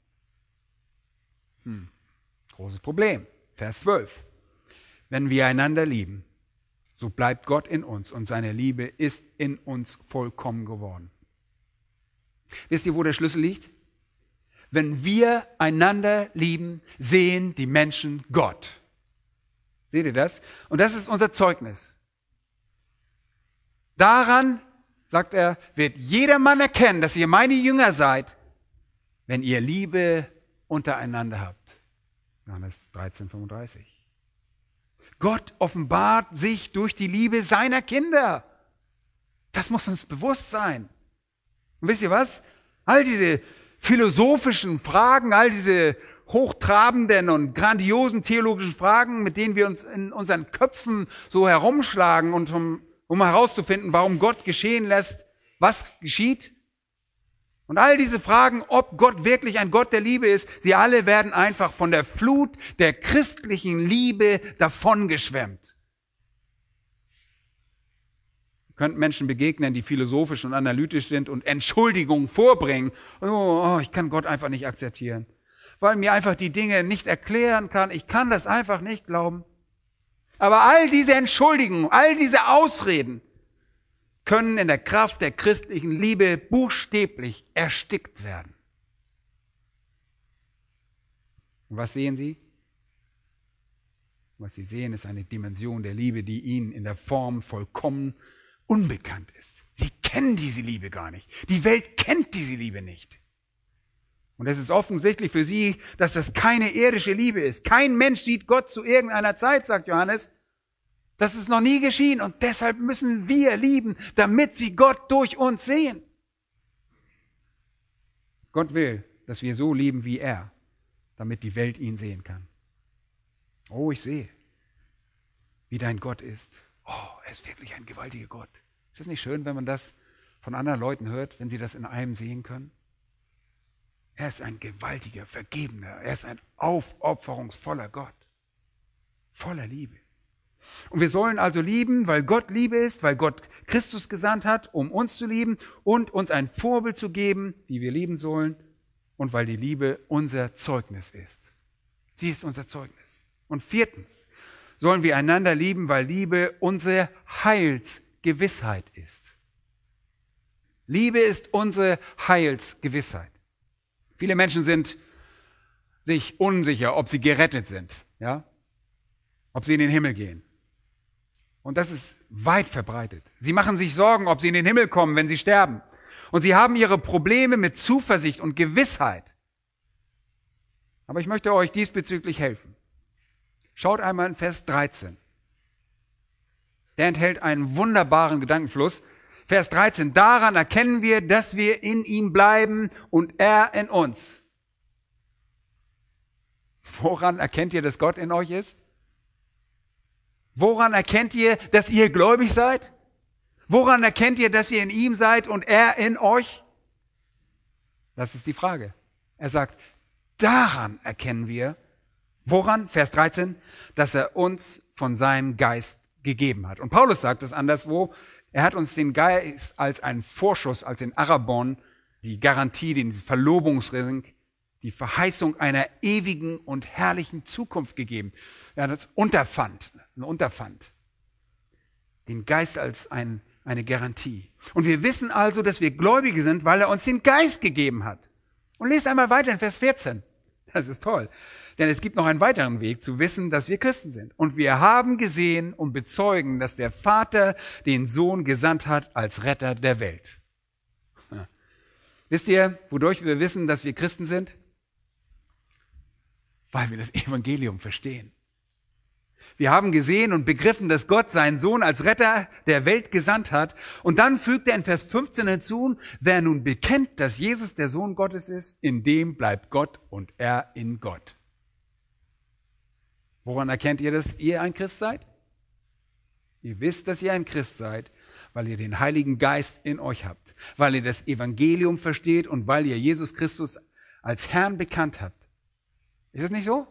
Hm. Großes Problem. Vers zwölf. Wenn wir einander lieben, so bleibt Gott in uns und seine Liebe ist in uns vollkommen geworden. Wisst ihr, wo der Schlüssel liegt? Wenn wir einander lieben, sehen die Menschen Gott. Seht ihr das? Und das ist unser Zeugnis. Daran, sagt er, wird jedermann erkennen, dass ihr meine Jünger seid, wenn ihr Liebe untereinander habt. Johannes dreizehn fünfunddreißig. Gott offenbart sich durch die Liebe seiner Kinder. Das muss uns bewusst sein. Und wisst ihr was? All diese philosophischen Fragen, all diese hochtrabenden und grandiosen theologischen Fragen, mit denen wir uns in unseren Köpfen so herumschlagen und um, um herauszufinden, warum Gott geschehen lässt, was geschieht. Und all diese Fragen, ob Gott wirklich ein Gott der Liebe ist, sie alle werden einfach von der Flut der christlichen Liebe davongeschwemmt. Ihr könnt Menschen begegnen, die philosophisch und analytisch sind und Entschuldigungen vorbringen. Oh, ich kann Gott einfach nicht akzeptieren, weil mir einfach die Dinge nicht erklären kann. Ich kann das einfach nicht glauben. Aber all diese Entschuldigungen, all diese Ausreden können in der Kraft der christlichen Liebe buchstäblich erstickt werden. Und was sehen Sie? Was Sie sehen, ist eine Dimension der Liebe, die Ihnen in der Form vollkommen unbekannt ist. Sie kennen diese Liebe gar nicht. Die Welt kennt diese Liebe nicht. Und es ist offensichtlich für Sie, dass das keine irdische Liebe ist. Kein Mensch sieht Gott zu irgendeiner Zeit, sagt Johannes. Das ist noch nie geschehen und deshalb müssen wir lieben, damit sie Gott durch uns sehen. Gott will, dass wir so lieben wie er, damit die Welt ihn sehen kann. Oh, ich sehe, wie dein Gott ist. Oh, er ist wirklich ein gewaltiger Gott. Ist das nicht schön, wenn man das von anderen Leuten hört, wenn sie das in einem sehen können? Er ist ein gewaltiger, vergebener, er ist ein aufopferungsvoller Gott, voller Liebe. Und wir sollen also lieben, weil Gott Liebe ist, weil Gott Christus gesandt hat, um uns zu lieben und uns ein Vorbild zu geben, wie wir lieben sollen und weil die Liebe unser Zeugnis ist. Sie ist unser Zeugnis. Und viertens sollen wir einander lieben, weil Liebe unsere Heilsgewissheit ist. Liebe ist unsere Heilsgewissheit. Viele Menschen sind sich unsicher, ob sie gerettet sind, ja? Ob sie in den Himmel gehen. Und das ist weit verbreitet. Sie machen sich Sorgen, ob sie in den Himmel kommen, wenn sie sterben. Und sie haben ihre Probleme mit Zuversicht und Gewissheit. Aber ich möchte euch diesbezüglich helfen. Schaut einmal in Vers dreizehn. Der enthält einen wunderbaren Gedankenfluss. Vers dreizehn. Daran erkennen wir, dass wir in ihm bleiben und er in uns. Woran erkennt ihr, dass Gott in euch ist? Woran erkennt ihr, dass ihr gläubig seid? Woran erkennt ihr, dass ihr in ihm seid und er in euch? Das ist die Frage. Er sagt, daran erkennen wir, woran, Vers dreizehn, dass er uns von seinem Geist gegeben hat. Und Paulus sagt es anderswo, er hat uns den Geist als einen Vorschuss, als den Arrabon, die Garantie, den Verlobungsring, die Verheißung einer ewigen und herrlichen Zukunft gegeben. Er hat uns Unterpfand, ein Unterpfand. Den Geist als ein eine Garantie. Und wir wissen also, dass wir Gläubige sind, weil er uns den Geist gegeben hat. Und lest einmal weiter in Vers vierzehn. Das ist toll. Denn es gibt noch einen weiteren Weg zu wissen, dass wir Christen sind. Und wir haben gesehen und bezeugen, dass der Vater den Sohn gesandt hat als Retter der Welt. Ja. Wisst ihr, wodurch wir wissen, dass wir Christen sind? Weil wir das Evangelium verstehen. Wir haben gesehen und begriffen, dass Gott seinen Sohn als Retter der Welt gesandt hat. Und dann fügt er in Vers fünfzehn hinzu, wer nun bekennt, dass Jesus der Sohn Gottes ist, in dem bleibt Gott und er in Gott. Woran erkennt ihr, dass ihr ein Christ seid? Ihr wisst, dass ihr ein Christ seid, weil ihr den Heiligen Geist in euch habt, weil ihr das Evangelium versteht und weil ihr Jesus Christus als Herrn bekannt habt. Ist das nicht so?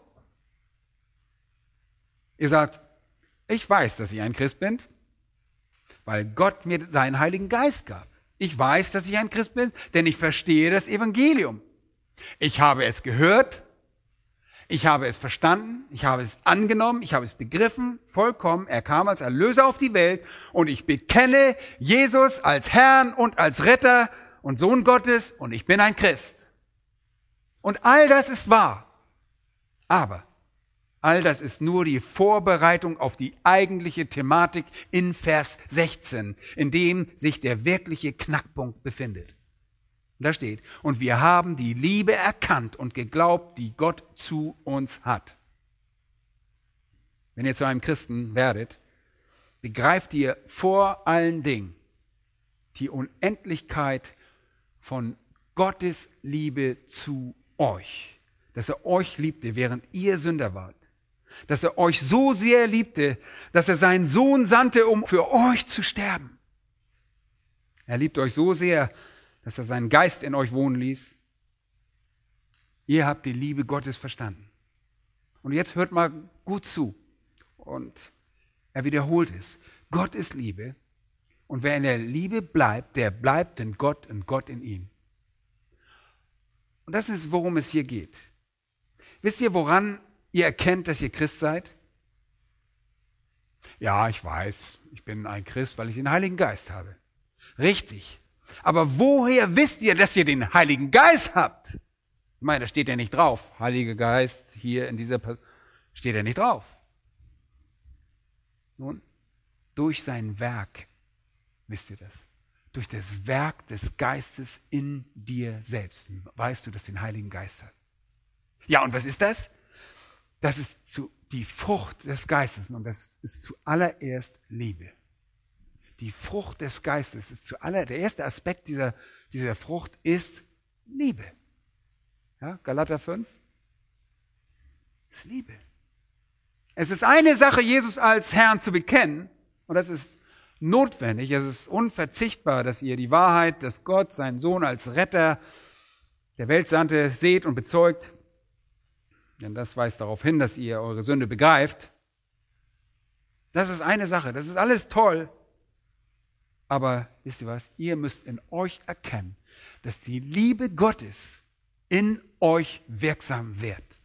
Ihr sagt, ich weiß, dass ich ein Christ bin, weil Gott mir seinen Heiligen Geist gab. Ich weiß, dass ich ein Christ bin, denn ich verstehe das Evangelium. Ich habe es gehört, ich habe es verstanden, ich habe es angenommen, ich habe es begriffen, vollkommen. Er kam als Erlöser auf die Welt und ich bekenne Jesus als Herrn und als Retter und Sohn Gottes und ich bin ein Christ. Und all das ist wahr. Aber all das ist nur die Vorbereitung auf die eigentliche Thematik in Vers sechzehn, in dem sich der wirkliche Knackpunkt befindet. Da steht, und wir haben die Liebe erkannt und geglaubt, die Gott zu uns hat. Wenn ihr zu einem Christen werdet, begreift ihr vor allen Dingen die Unendlichkeit von Gottes Liebe zu euch. Dass er euch liebte, während ihr Sünder wart. Dass er euch so sehr liebte, dass er seinen Sohn sandte, um für euch zu sterben. Er liebt euch so sehr, dass er seinen Geist in euch wohnen ließ. Ihr habt die Liebe Gottes verstanden. Und jetzt hört mal gut zu. Und er wiederholt es. Gott ist Liebe. Und wer in der Liebe bleibt, der bleibt in Gott und Gott in ihm. Und das ist, worum es hier geht. Wisst ihr, woran ihr erkennt, dass ihr Christ seid? Ja, ich weiß, ich bin ein Christ, weil ich den Heiligen Geist habe. Richtig. Aber woher wisst ihr, dass ihr den Heiligen Geist habt? Ich meine, da steht ja nicht drauf. Heiliger Geist, hier in dieser Person, steht ja nicht drauf. Nun, durch sein Werk, wisst ihr das? Durch das Werk des Geistes in dir selbst weißt du, dass du den Heiligen Geist hast. Ja, und was ist das? Das ist zu, die Frucht des Geistes und das ist zuallererst Liebe. Die Frucht des Geistes ist zuallererst, der erste Aspekt dieser, dieser Frucht ist Liebe. Ja, Galater fünf. Das ist Liebe. Es ist eine Sache, Jesus als Herrn zu bekennen und das ist notwendig, es ist unverzichtbar, dass ihr die Wahrheit, dass Gott seinen Sohn als Retter der Welt sandte, seht und bezeugt. Denn das weist darauf hin, dass ihr eure Sünde begreift. Das ist eine Sache, das ist alles toll. Aber wisst ihr was? Ihr müsst in euch erkennen, dass die Liebe Gottes in euch wirksam wird.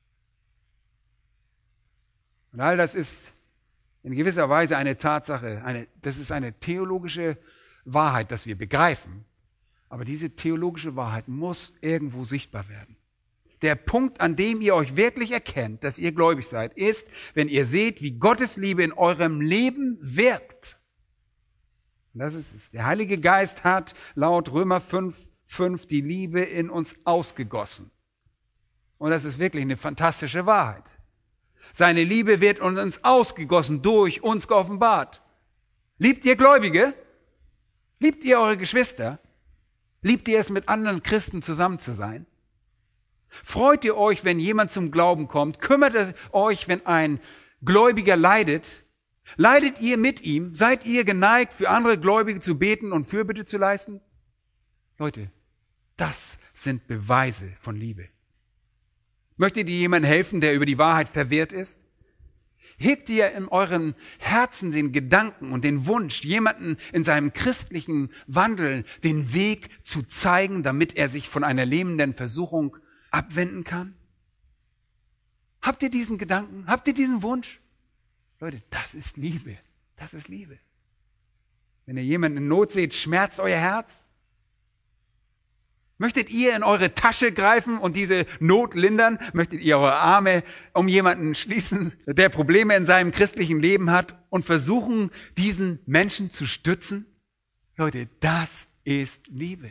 Und all das ist in gewisser Weise eine Tatsache, eine, das ist eine theologische Wahrheit, dass wir begreifen. Aber diese theologische Wahrheit muss irgendwo sichtbar werden. Der Punkt, an dem ihr euch wirklich erkennt, dass ihr gläubig seid, ist, wenn ihr seht, wie Gottes Liebe in eurem Leben wirkt. Und das ist es. Der Heilige Geist hat laut Römer fünf, fünf die Liebe in uns ausgegossen. Und das ist wirklich eine fantastische Wahrheit. Seine Liebe wird in uns ausgegossen, durch uns geoffenbart. Liebt ihr Gläubige? Liebt ihr eure Geschwister? Liebt ihr es, mit anderen Christen zusammen zu sein? Freut ihr euch, wenn jemand zum Glauben kommt? Kümmert ihr euch, wenn ein Gläubiger leidet? Leidet ihr mit ihm? Seid ihr geneigt, für andere Gläubige zu beten und Fürbitte zu leisten? Leute, das sind Beweise von Liebe. Möchtet ihr jemandem helfen, der über die Wahrheit verwirrt ist? Hegt ihr in euren Herzen den Gedanken und den Wunsch, jemanden in seinem christlichen Wandel den Weg zu zeigen, damit er sich von einer lähmenden Versuchung abwenden kann? Habt ihr diesen Gedanken? Habt ihr diesen Wunsch? Leute, das ist Liebe. Das ist Liebe. Wenn ihr jemanden in Not seht, schmerzt euer Herz? Möchtet ihr in eure Tasche greifen und diese Not lindern? Möchtet ihr eure Arme um jemanden schließen, der Probleme in seinem christlichen Leben hat und versuchen, diesen Menschen zu stützen? Leute, das ist Liebe.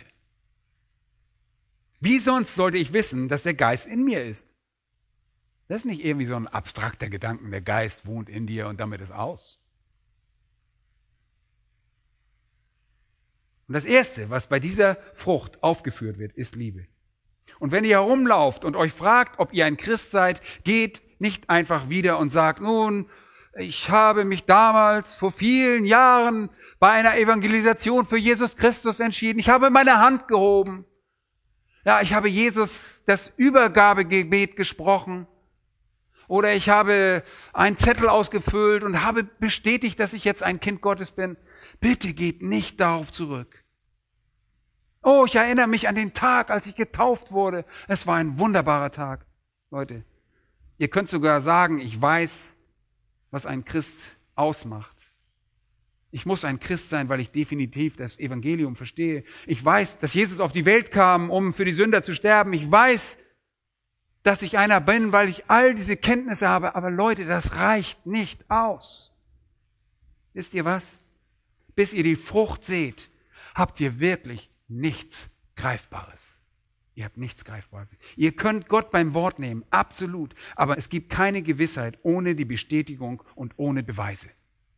Wie sonst sollte ich wissen, dass der Geist in mir ist? Das ist nicht irgendwie so ein abstrakter Gedanke, der Geist wohnt in dir und damit ist aus. Und das Erste, was bei dieser Frucht aufgeführt wird, ist Liebe. Und wenn ihr herumlauft und euch fragt, ob ihr ein Christ seid, geht nicht einfach wieder und sagt, nun, ich habe mich damals vor vielen Jahren bei einer Evangelisation für Jesus Christus entschieden. Ich habe meine Hand gehoben. Ja, ich habe Jesus das Übergabegebet gesprochen. Oder ich habe einen Zettel ausgefüllt und habe bestätigt, dass ich jetzt ein Kind Gottes bin. Bitte geht nicht darauf zurück. Oh, ich erinnere mich an den Tag, als ich getauft wurde. Es war ein wunderbarer Tag. Leute, ihr könnt sogar sagen, ich weiß, was ein Christ ausmacht. Ich muss ein Christ sein, weil ich definitiv das Evangelium verstehe. Ich weiß, dass Jesus auf die Welt kam, um für die Sünder zu sterben. Ich weiß, dass ich einer bin, weil ich all diese Kenntnisse habe. Aber Leute, das reicht nicht aus. Wisst ihr was? Bis ihr die Frucht seht, habt ihr wirklich nichts Greifbares. Ihr habt nichts Greifbares. Ihr könnt Gott beim Wort nehmen, absolut. Aber es gibt keine Gewissheit ohne die Bestätigung und ohne Beweise.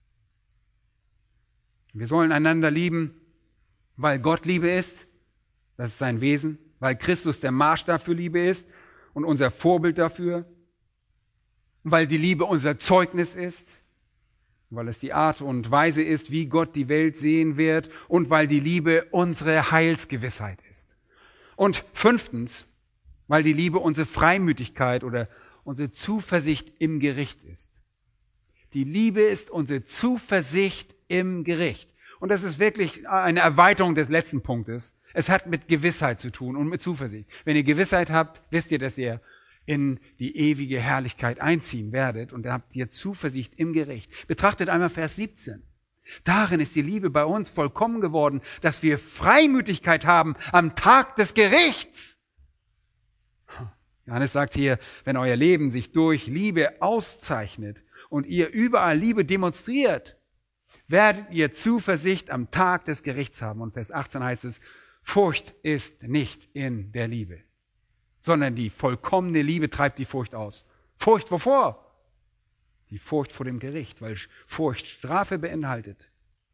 Wir sollen einander lieben, weil Gott Liebe ist. Das ist sein Wesen. Weil Christus der Maßstab für Liebe ist und unser Vorbild dafür, weil die Liebe unser Zeugnis ist, weil es die Art und Weise ist, wie Gott die Welt sehen wird und weil die Liebe unsere Heilsgewissheit ist. Und fünftens, weil die Liebe unsere Freimütigkeit oder unsere Zuversicht im Gericht ist. Die Liebe ist unsere Zuversicht im Gericht. Und das ist wirklich eine Erweiterung des letzten Punktes. Es hat mit Gewissheit zu tun und mit Zuversicht. Wenn ihr Gewissheit habt, wisst ihr, dass ihr in die ewige Herrlichkeit einziehen werdet und da habt ihr Zuversicht im Gericht. Betrachtet einmal Vers siebzehn. Darin ist die Liebe bei uns vollkommen geworden, dass wir Freimütigkeit haben am Tag des Gerichts. Johannes sagt hier, wenn euer Leben sich durch Liebe auszeichnet und ihr überall Liebe demonstriert, werdet ihr Zuversicht am Tag des Gerichts haben. Und Vers achtzehn heißt es, Furcht ist nicht in der Liebe, sondern die vollkommene Liebe treibt die Furcht aus. Furcht wovor? Die Furcht vor dem Gericht, weil Furcht Strafe beinhaltet.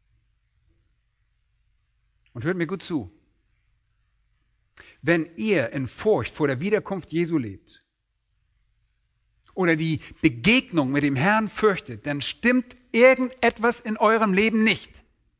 Und hört mir gut zu. Wenn ihr in Furcht vor der Wiederkunft Jesu lebt oder die Begegnung mit dem Herrn fürchtet, dann stimmt irgendetwas in eurem Leben nicht.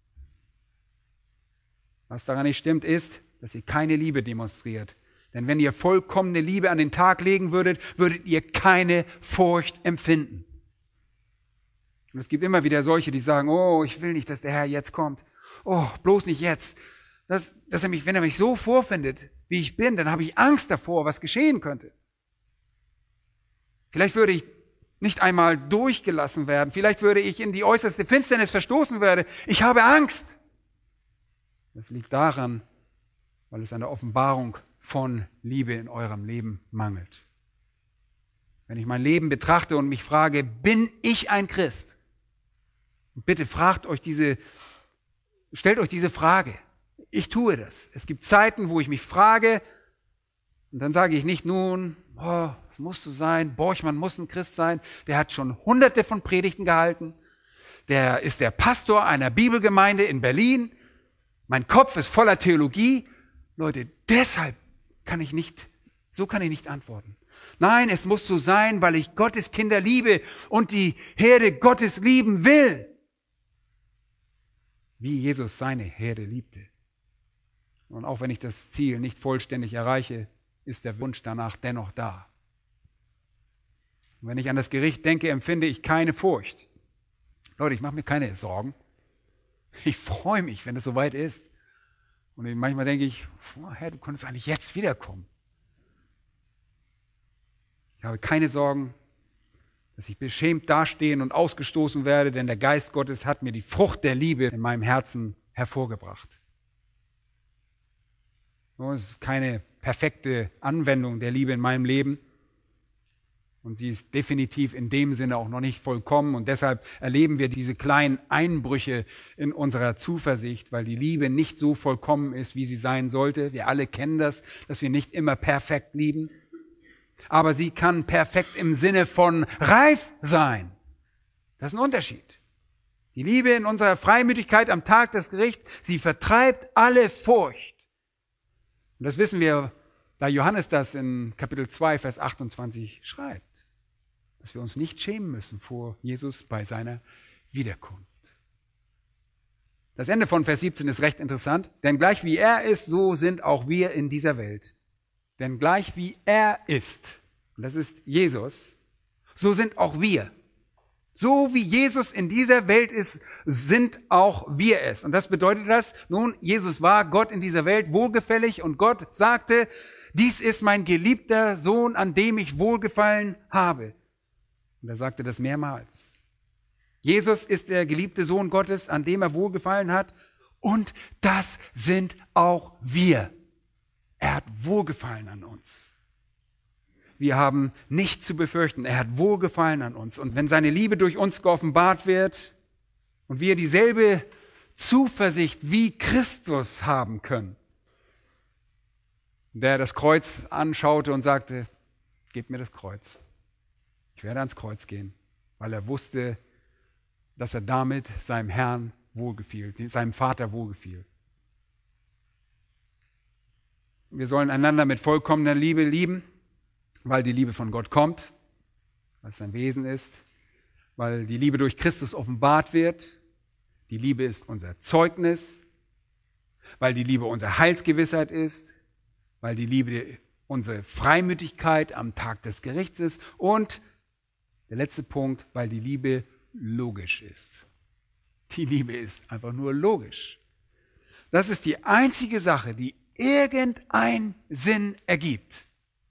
Was daran nicht stimmt, ist, dass ihr keine Liebe demonstriert. Denn wenn ihr vollkommene Liebe an den Tag legen würdet, würdet ihr keine Furcht empfinden. Und es gibt immer wieder solche, die sagen, oh, ich will nicht, dass der Herr jetzt kommt. Oh, bloß nicht jetzt. Das, dass er mich, wenn er mich so vorfindet, wie ich bin, dann habe ich Angst davor, was geschehen könnte. Vielleicht würde ich nicht einmal durchgelassen werden. Vielleicht würde ich in die äußerste Finsternis verstoßen werden. Ich habe Angst. Das liegt daran, weil es an der Offenbarung von Liebe in eurem Leben mangelt. Wenn ich mein Leben betrachte und mich frage, bin ich ein Christ? Bitte fragt euch diese, stellt euch diese Frage. Ich tue das. Es gibt Zeiten, wo ich mich frage und dann sage ich nicht nun, oh, es muss so sein, Borchmann muss ein Christ sein, der hat schon hunderte von Predigten gehalten, der ist der Pastor einer Bibelgemeinde in Berlin, mein Kopf ist voller Theologie. Leute, deshalb kann ich nicht, so kann ich nicht antworten. Nein, es muss so sein, weil ich Gottes Kinder liebe und die Herde Gottes lieben will. Wie Jesus seine Herde liebte. Und auch wenn ich das Ziel nicht vollständig erreiche, ist der Wunsch danach dennoch da. Und wenn ich an das Gericht denke, empfinde ich keine Furcht. Leute, ich mache mir keine Sorgen. Ich freue mich, wenn es soweit ist. Und manchmal denke ich, oh Herr, du könntest eigentlich jetzt wiederkommen. Ich habe keine Sorgen, dass ich beschämt dastehen und ausgestoßen werde, denn der Geist Gottes hat mir die Frucht der Liebe in meinem Herzen hervorgebracht. Es ist keine perfekte Anwendung der Liebe in meinem Leben. Und sie ist definitiv in dem Sinne auch noch nicht vollkommen. Und deshalb erleben wir diese kleinen Einbrüche in unserer Zuversicht, weil die Liebe nicht so vollkommen ist, wie sie sein sollte. Wir alle kennen das, dass wir nicht immer perfekt lieben. Aber sie kann perfekt im Sinne von reif sein. Das ist ein Unterschied. Die Liebe in unserer Freimütigkeit am Tag des Gerichts, sie vertreibt alle Furcht. Und das wissen wir, da Johannes das in Kapitel zwei, Vers achtundzwanzig schreibt, dass wir uns nicht schämen müssen vor Jesus bei seiner Wiederkunft. Das Ende von Vers siebzehn ist recht interessant, denn gleich wie er ist, so sind auch wir in dieser Welt. Denn gleich wie er ist, und das ist Jesus, so sind auch wir. So wie Jesus in dieser Welt ist, sind auch wir es. Und das bedeutet das, nun, Jesus war Gott in dieser Welt wohlgefällig und Gott sagte, dies ist mein geliebter Sohn, an dem ich wohlgefallen habe. Und er sagte das mehrmals. Jesus ist der geliebte Sohn Gottes, an dem er wohlgefallen hat. Und das sind auch wir. Er hat wohlgefallen an uns. Wir haben nichts zu befürchten. Er hat wohlgefallen an uns. Und wenn seine Liebe durch uns geoffenbart wird und wir dieselbe Zuversicht wie Christus haben können, der das Kreuz anschaute und sagte, gebt mir das Kreuz. Ich werde ans Kreuz gehen, weil er wusste, dass er damit seinem Herrn wohlgefiel, seinem Vater wohlgefiel. Wir sollen einander mit vollkommener Liebe lieben, weil die Liebe von Gott kommt, weil es sein Wesen ist, weil die Liebe durch Christus offenbart wird. Die Liebe ist unser Zeugnis, weil die Liebe unsere Heilsgewissheit ist, weil die Liebe unsere Freimütigkeit am Tag des Gerichts ist und der letzte Punkt, weil die Liebe logisch ist. Die Liebe ist einfach nur logisch. Das ist die einzige Sache, die irgendeinen Sinn ergibt.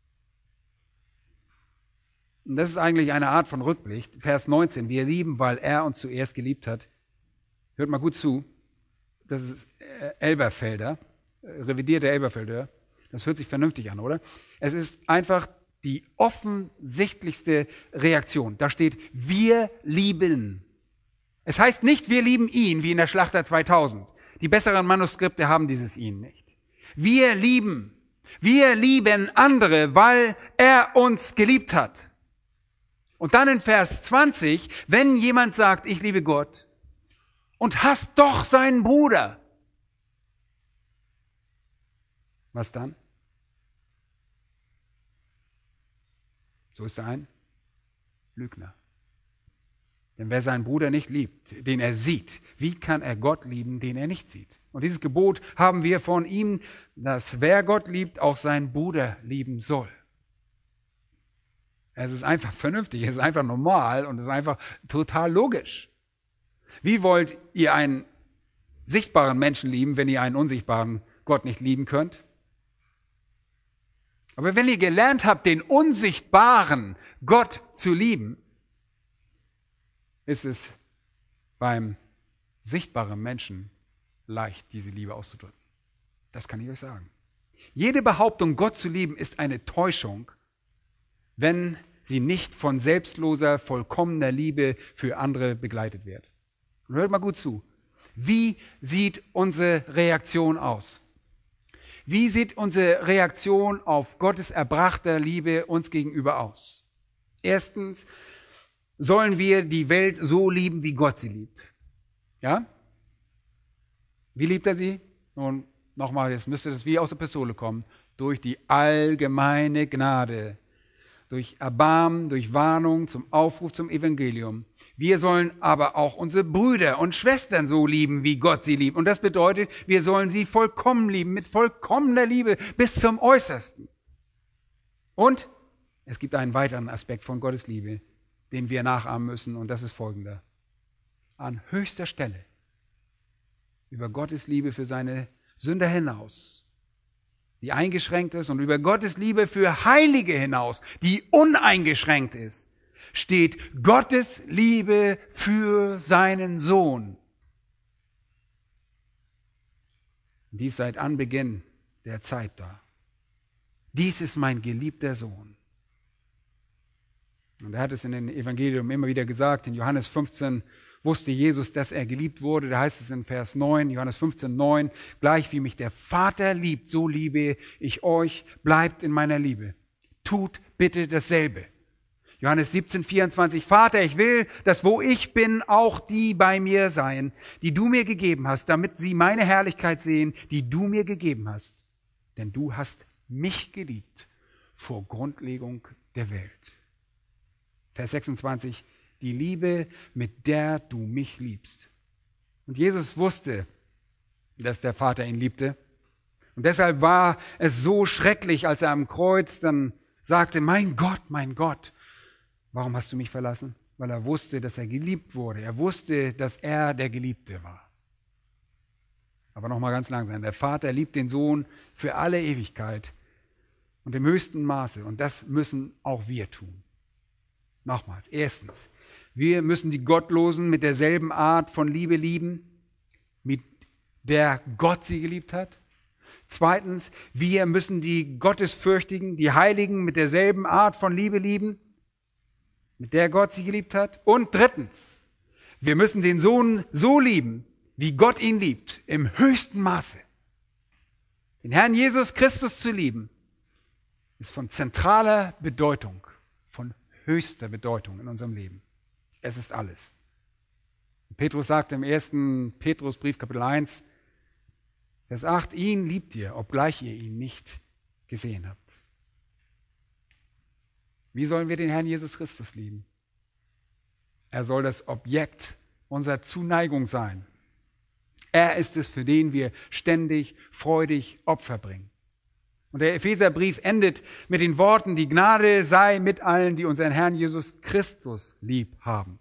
Und das ist eigentlich eine Art von Rückblick. Vers neunzehn, wir lieben, weil er uns zuerst geliebt hat. Hört mal gut zu. Das ist Elberfelder, revidierte Elberfelder. Das hört sich vernünftig an, oder? Es ist einfach die offensichtlichste Reaktion. Da steht, wir lieben. Es heißt nicht, wir lieben ihn, wie in der Schlachter zweitausend. Die besseren Manuskripte haben dieses ihn nicht. Wir lieben. Wir lieben andere, weil er uns geliebt hat. Und dann in Vers zwanzig, wenn jemand sagt, ich liebe Gott und hasst doch seinen Bruder. Was dann? So ist er ein Lügner. Denn wer seinen Bruder nicht liebt, den er sieht, wie kann er Gott lieben, den er nicht sieht? Und dieses Gebot haben wir von ihm, dass wer Gott liebt, auch seinen Bruder lieben soll. Es ist einfach vernünftig, es ist einfach normal und es ist einfach total logisch. Wie wollt ihr einen sichtbaren Menschen lieben, wenn ihr einen unsichtbaren Gott nicht lieben könnt? Aber wenn ihr gelernt habt, den unsichtbaren Gott zu lieben, ist es beim sichtbaren Menschen leicht, diese Liebe auszudrücken. Das kann ich euch sagen. Jede Behauptung, Gott zu lieben, ist eine Täuschung, wenn sie nicht von selbstloser, vollkommener Liebe für andere begleitet wird. Und hört mal gut zu. Wie sieht unsere Reaktion aus? Wie sieht unsere Reaktion auf Gottes erbrachter Liebe uns gegenüber aus? Erstens, sollen wir die Welt so lieben, wie Gott sie liebt. Ja? Wie liebt er sie? Nun, nochmal, jetzt müsste das wie aus der Pistole kommen. Durch die allgemeine Gnade. Durch Erbarmen, durch Warnung, zum Aufruf zum Evangelium. Wir sollen aber auch unsere Brüder und Schwestern so lieben, wie Gott sie liebt. Und das bedeutet, wir sollen sie vollkommen lieben, mit vollkommener Liebe bis zum Äußersten. Und es gibt einen weiteren Aspekt von Gottes Liebe, den wir nachahmen müssen, und das ist folgender. An höchster Stelle über Gottes Liebe für seine Sünder hinaus, die eingeschränkt ist, und über Gottes Liebe für Heilige hinaus, die uneingeschränkt ist, steht Gottes Liebe für seinen Sohn. Dies seit Anbeginn der Zeit da. Dies ist mein geliebter Sohn. Und er hat es in den Evangelium immer wieder gesagt. In Johannes fünfzehn wusste Jesus, dass er geliebt wurde. Da heißt es in Vers neun, Johannes fünfzehn, neun, gleich wie mich der Vater liebt, so liebe ich euch, bleibt in meiner Liebe. Tut bitte dasselbe. Johannes siebzehn, vierundzwanzig, Vater, ich will, dass wo ich bin, auch die bei mir seien, die du mir gegeben hast, damit sie meine Herrlichkeit sehen, die du mir gegeben hast. Denn du hast mich geliebt vor Grundlegung der Welt. Vers sechsundzwanzig, die Liebe, mit der du mich liebst. Und Jesus wusste, dass der Vater ihn liebte. Und deshalb war es so schrecklich, als er am Kreuz dann sagte, mein Gott, mein Gott, warum hast du mich verlassen? Weil er wusste, dass er geliebt wurde. Er wusste, dass er der Geliebte war. Aber nochmal ganz langsam. Der Vater liebt den Sohn für alle Ewigkeit und im höchsten Maße. Und das müssen auch wir tun. Nochmals. Erstens, wir müssen die Gottlosen mit derselben Art von Liebe lieben, mit der Gott sie geliebt hat. Zweitens, wir müssen die Gottesfürchtigen, die Heiligen mit derselben Art von Liebe lieben, mit der Gott sie geliebt hat. Und drittens, wir müssen den Sohn so lieben, wie Gott ihn liebt, im höchsten Maße. Den Herrn Jesus Christus zu lieben, ist von zentraler Bedeutung, von höchster Bedeutung in unserem Leben. Es ist alles. Petrus sagt im ersten Petrusbrief, Kapitel eins, Vers acht, ihn liebt ihr, obgleich ihr ihn nicht gesehen habt. Wie sollen wir den Herrn Jesus Christus lieben? Er soll das Objekt unserer Zuneigung sein. Er ist es, für den wir ständig, freudig Opfer bringen. Und der Epheserbrief endet mit den Worten, die Gnade sei mit allen, die unseren Herrn Jesus Christus lieb haben.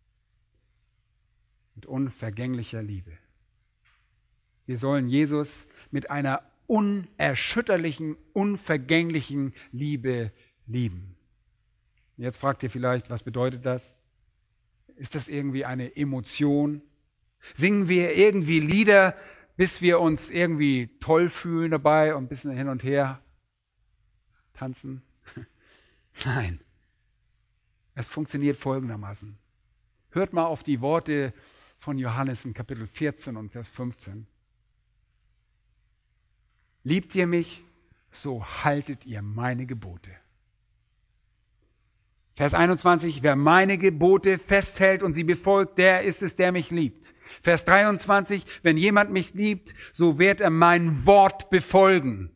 Mit unvergänglicher Liebe. Wir sollen Jesus mit einer unerschütterlichen, unvergänglichen Liebe lieben. Jetzt fragt ihr vielleicht, was bedeutet das? Ist das irgendwie eine Emotion? Singen wir irgendwie Lieder, bis wir uns irgendwie toll fühlen dabei und ein bisschen hin und her tanzen? Nein. Es funktioniert folgendermaßen. Hört mal auf die Worte von Johannes in Kapitel vierzehn und Vers fünfzehn. Liebt ihr mich, so haltet ihr meine Gebote. Vers einundzwanzig, wer meine Gebote festhält und sie befolgt, der ist es, der mich liebt. Vers dreiundzwanzig, wenn jemand mich liebt, so wird er mein Wort befolgen.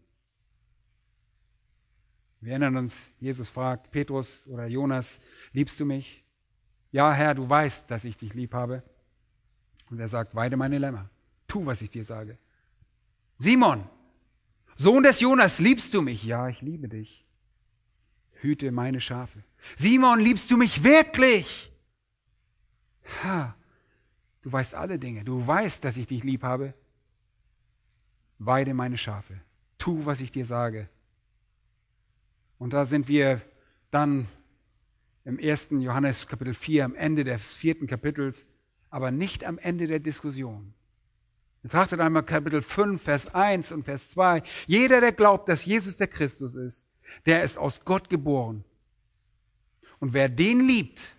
Wir erinnern uns, Jesus fragt Petrus oder Jonas, liebst du mich? Ja, Herr, du weißt, dass ich dich lieb habe. Und er sagt, weide meine Lämmer, tu, was ich dir sage. Simon, Sohn des Jonas, liebst du mich? Ja, ich liebe dich. Hüte meine Schafe. Simon, liebst du mich wirklich? Ha, du weißt alle Dinge. Du weißt, dass ich dich lieb habe. Weide meine Schafe. Tu, was ich dir sage. Und da sind wir dann im ersten Johannes Kapitel vier, am Ende des vierten Kapitels, aber nicht am Ende der Diskussion. Betrachtet einmal Kapitel fünf, Vers eins und Vers zwei. Jeder, der glaubt, dass Jesus der Christus ist, der ist aus Gott geboren. Und wer den liebt,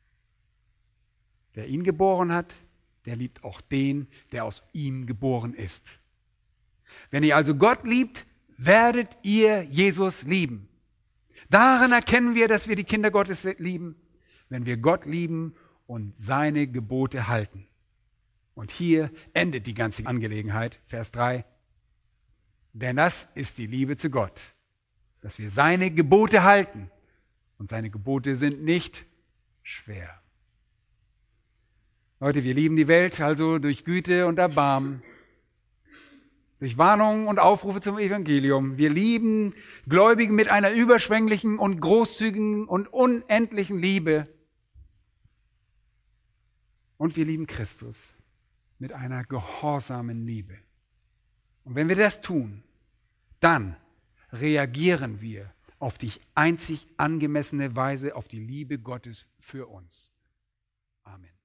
der ihn geboren hat, der liebt auch den, der aus ihm geboren ist. Wenn ihr also Gott liebt, werdet ihr Jesus lieben. Daran erkennen wir, dass wir die Kinder Gottes lieben, wenn wir Gott lieben und seine Gebote halten. Und hier endet die ganze Angelegenheit, Vers drei. Denn das ist die Liebe zu Gott, dass wir seine Gebote halten. Und seine Gebote sind nicht schwer. Leute, wir lieben die Welt also durch Güte und Erbarmen, durch Warnungen und Aufrufe zum Evangelium. Wir lieben Gläubigen mit einer überschwänglichen und großzügigen und unendlichen Liebe. Und wir lieben Christus mit einer gehorsamen Liebe. Und wenn wir das tun, dann reagieren wir auf die einzig angemessene Weise auf die Liebe Gottes für uns. Amen.